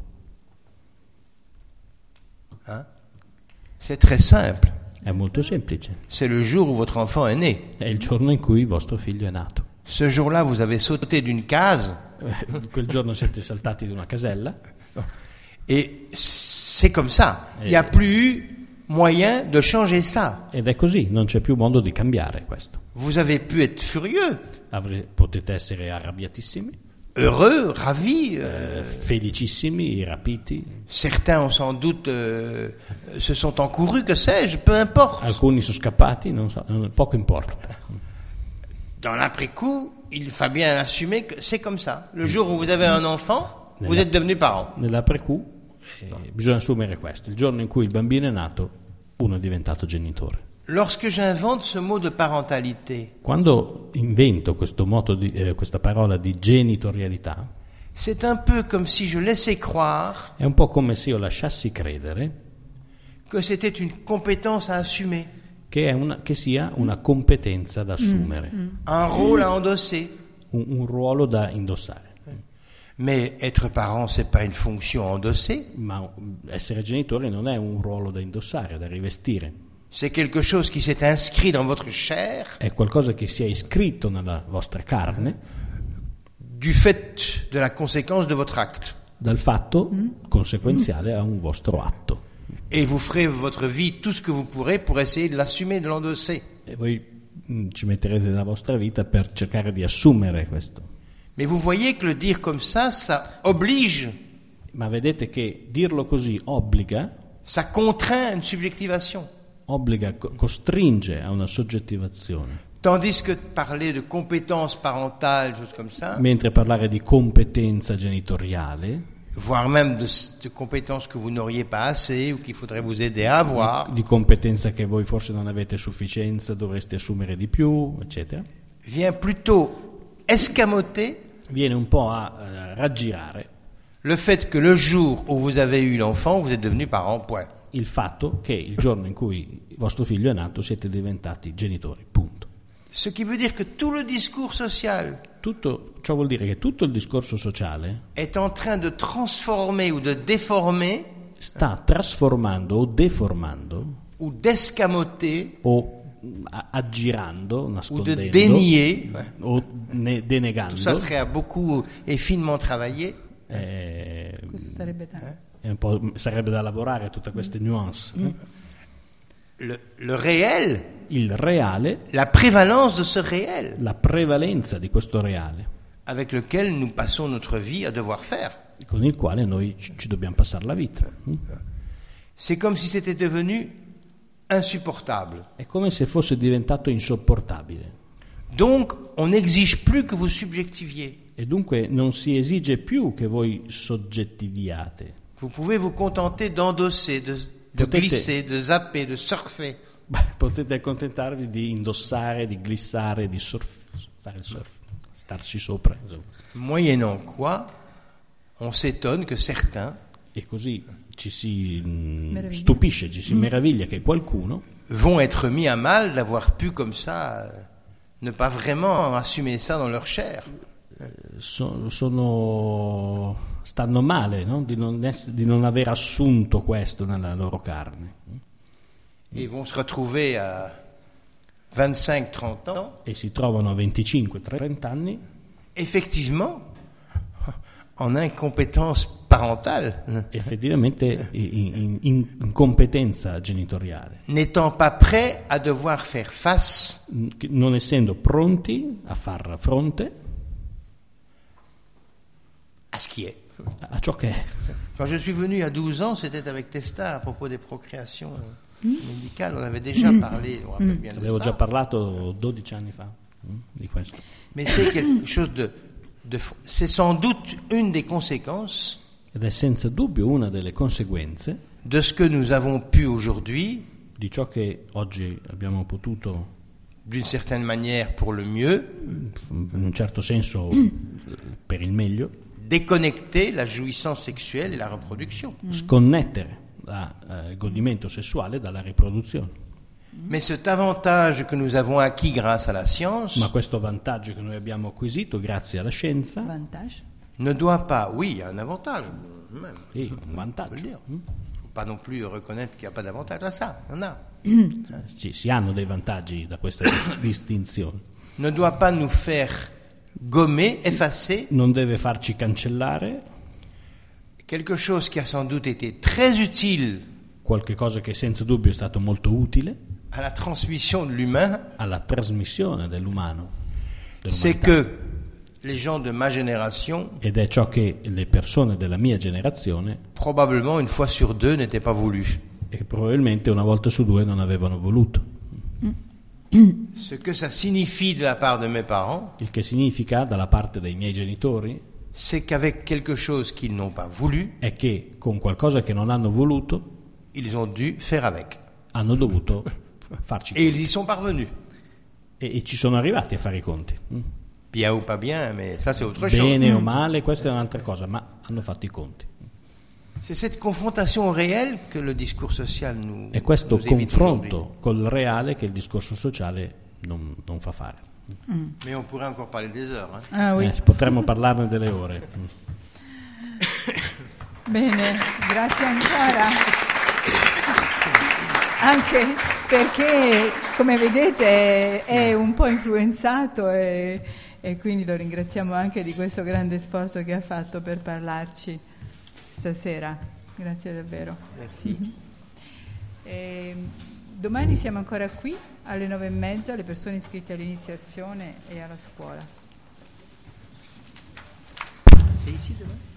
Hein? C'est très simple. È molto semplice. C'est le jour où votre enfant est né. È il giorno in cui vostro figlio è nato. Ce jour-là, vous avez sauté d'une case Eh, Quel giorno siete saltati di una casella et c'est comme ça. Il n'y a plus eu moyen de changer ça. ed è così, non c'è più modo di cambiare questo. Vous avez pu être furieux, Avre- potete essere arrabbiatissimi, heureux, ravis. euh, eh, felicissimi, rapiti. certains ont sans doute euh, se sont encourus, que sais-je, peu importe. Alcuni sono scappati, non so, non- poco importa. Dans l'après-coup, il faut bien assumer que c'est comme ça. Le jour où vous avez un enfant, vous êtes devenu parent. Nell'après-coup eh, bisogna assumere questo. Il giorno in cui il bambino è nato, uno è diventato genitore. Lorsque j'invente ce mot de parentalité, Quando invento questo moto di, eh, questa parola di genitorialità, c'est un peu comme si je laissais croire è un po' come se io lasciassi credere que c'était une compétence à assumer, che, è una, che sia una competenza da assumere, un rôle à endosser. un, un ruolo da indossare. Mais être parent, c'est pas une fonction à endosser, Ma essere genitori non è un ruolo da indossare, da rivestire. c'est quelque chose qui s'est inscrit dans votre chair È qualcosa che sia iscritto nella vostra carne du fait de la conséquence de votre acte. dal fatto conseguenziale a un vostro atto. Et vous ferez votre vie tout ce que vous pourrez pour essayer de l'assumer, de l'endosser. E voi mh, ci metterete nella vostra vita per cercare di assumere questo. Mais vous voyez que le dire comme ça, ça oblige, Ma vedete che dirlo così obbliga, ça contraint une subjectivation. obbliga, co- costringe a una soggettivazione. Tandis que parler de compétences parentales, choses comme ça, Mentre parlare di competenza genitoriale voire même de, de compétences que vous n'auriez pas assez ou qu'il faudrait vous aider à avoir, di competenza che voi forse non avete sufficienza, dovreste assumere di più, eccetera, vient plutôt escamoter viene un po' a eh, raggirare le fait que le jour où vous avez eu l'enfant, vous êtes devenu parent, point. il fatto che il giorno in cui vostro figlio è nato siete diventati genitori, punto. Ce qui veut dire que tout le discours social Tutto ciò vuol dire che tutto il discorso sociale est en train de transformer ou de déformer sta trasformando o deformando ou d'escamoter o a- aggirando, ou de nascondendo dénier. o ne- denegando. Tout ça serait à beaucoup et finement travaillé. Eh, Questo sarebbe tanto. è un po', sarebbe da lavorare tutte queste nuance. eh. Le, le réel, Il reale, la prévalence de ce réel la prevalenza di questo reale avec lequel nous passons notre vie à devoir faire. con il quale noi ci ci dobbiamo passare la vita. Mm? C'est comme si c'était devenu insupportable. È come se fosse diventato insopportabile Donc, on n'exige plus que vous subjectiviez. e dunque non si esige più che voi soggettiviate. Vous pouvez vous contenter d'endosser, de, de Potete- glisser, de zapper, de surfer. Beh, potete accontentarvi di indossare, di glissare, di surf, fare il surf, starci sopra, insomma. Moyennant quoi, on s'étonne que certains E così ci si mm, Meraviglia. stupisce, ci si meraviglia che qualcuno vont être mis à mal d'avoir pu comme ça euh, ne pas vraiment assumer ça dans leur chair. so- sono, stanno male, no? di, non ess- di non aver assunto questo nella loro carne. Et vont se retrouver à vingt-cinq trente ans, E si trovano a venticinque trenta anni effectivement, en incompétence parentale, effettivamente in, in- in incompetenza genitoriale, n'étant pas prêts à devoir faire face non essendo pronti a far fronte à ce qui est. a ciò che è. Quand je suis venu à douze ans, c'était avec Testa à propos des procréations euh, médicales. On avait déjà parlé, on rappelle bien de Avevo ça. già parlato dodici anni fa mm, di questo. Mais c'est quelque chose de, de... C'est sans doute une des conséquences Ed è senza dubbio una delle conseguenze de ce que nous avons pu aujourd'hui, di ciò che oggi abbiamo potuto, d'une certaine manière pour le mieux, in un certo senso per il meglio, déconnecter la jouissance sexuelle et la reproduction. sconnettere dal godimento sessuale dalla riproduzione. Mais cet avantage que nous avons acquis grâce à la science Ma questo vantaggio che noi abbiamo acquisito grazie alla scienza Vantage. ne doit pas, oui, il y a un avantage, même, è un on peut le vantaggio. dire. Faut pas non plus reconnaître qu'il n'y a pas d'avantage à ça, il y en a. Ci, si hanno dei vantaggi da questa distinzione. Ne doit pas nous faire gommer, effacer Non deve farci cancellare quelque chose qui a sans doute été très utile qualche cosa che senza dubbio è stato molto utile à la transmission de l'humain, alla trasmissione dell'umano, c'est dell'umanità. que les gens de ma génération, Ed è ciò che le persone della mia generazione, probablement une fois sur deux, n'étaient pas voulus. e probabilmente una volta su due non avevano voluto. Ce que ça signifie de la part de mes parents, Il che significa, dalla parte dei miei genitori, c'est qu'avec quelque chose qu'ils n'ont pas voulu, è che con qualcosa che non hanno voluto ils ont dû faire avec. hanno dovuto farci Et conti. ils y sont parvenus. E, e ci sono arrivati a fare i conti. Mm. Bien ou pas bien, mais ça c'est autre chose. Bene o male, questa è un'altra cosa, ma hanno fatto i conti. C'est cette confrontation réelle que le discours social nous, È questo nous évite aujourd'hui. confronto col reale che il discorso sociale non, non fa fare. Mais on pourrait encore parler des heures. Hein. Ah oui. Eh, potremmo parlarne delle ore. Mm. Bene, grazie ancora. Anche perché, come vedete, è un po' influenzato e, e quindi lo ringraziamo anche di questo grande sforzo che ha fatto per parlarci stasera. Grazie davvero. Merci. E, domani siamo ancora qui alle nove e mezza, le persone iscritte all'iniziazione e alla scuola. C'est ici demain?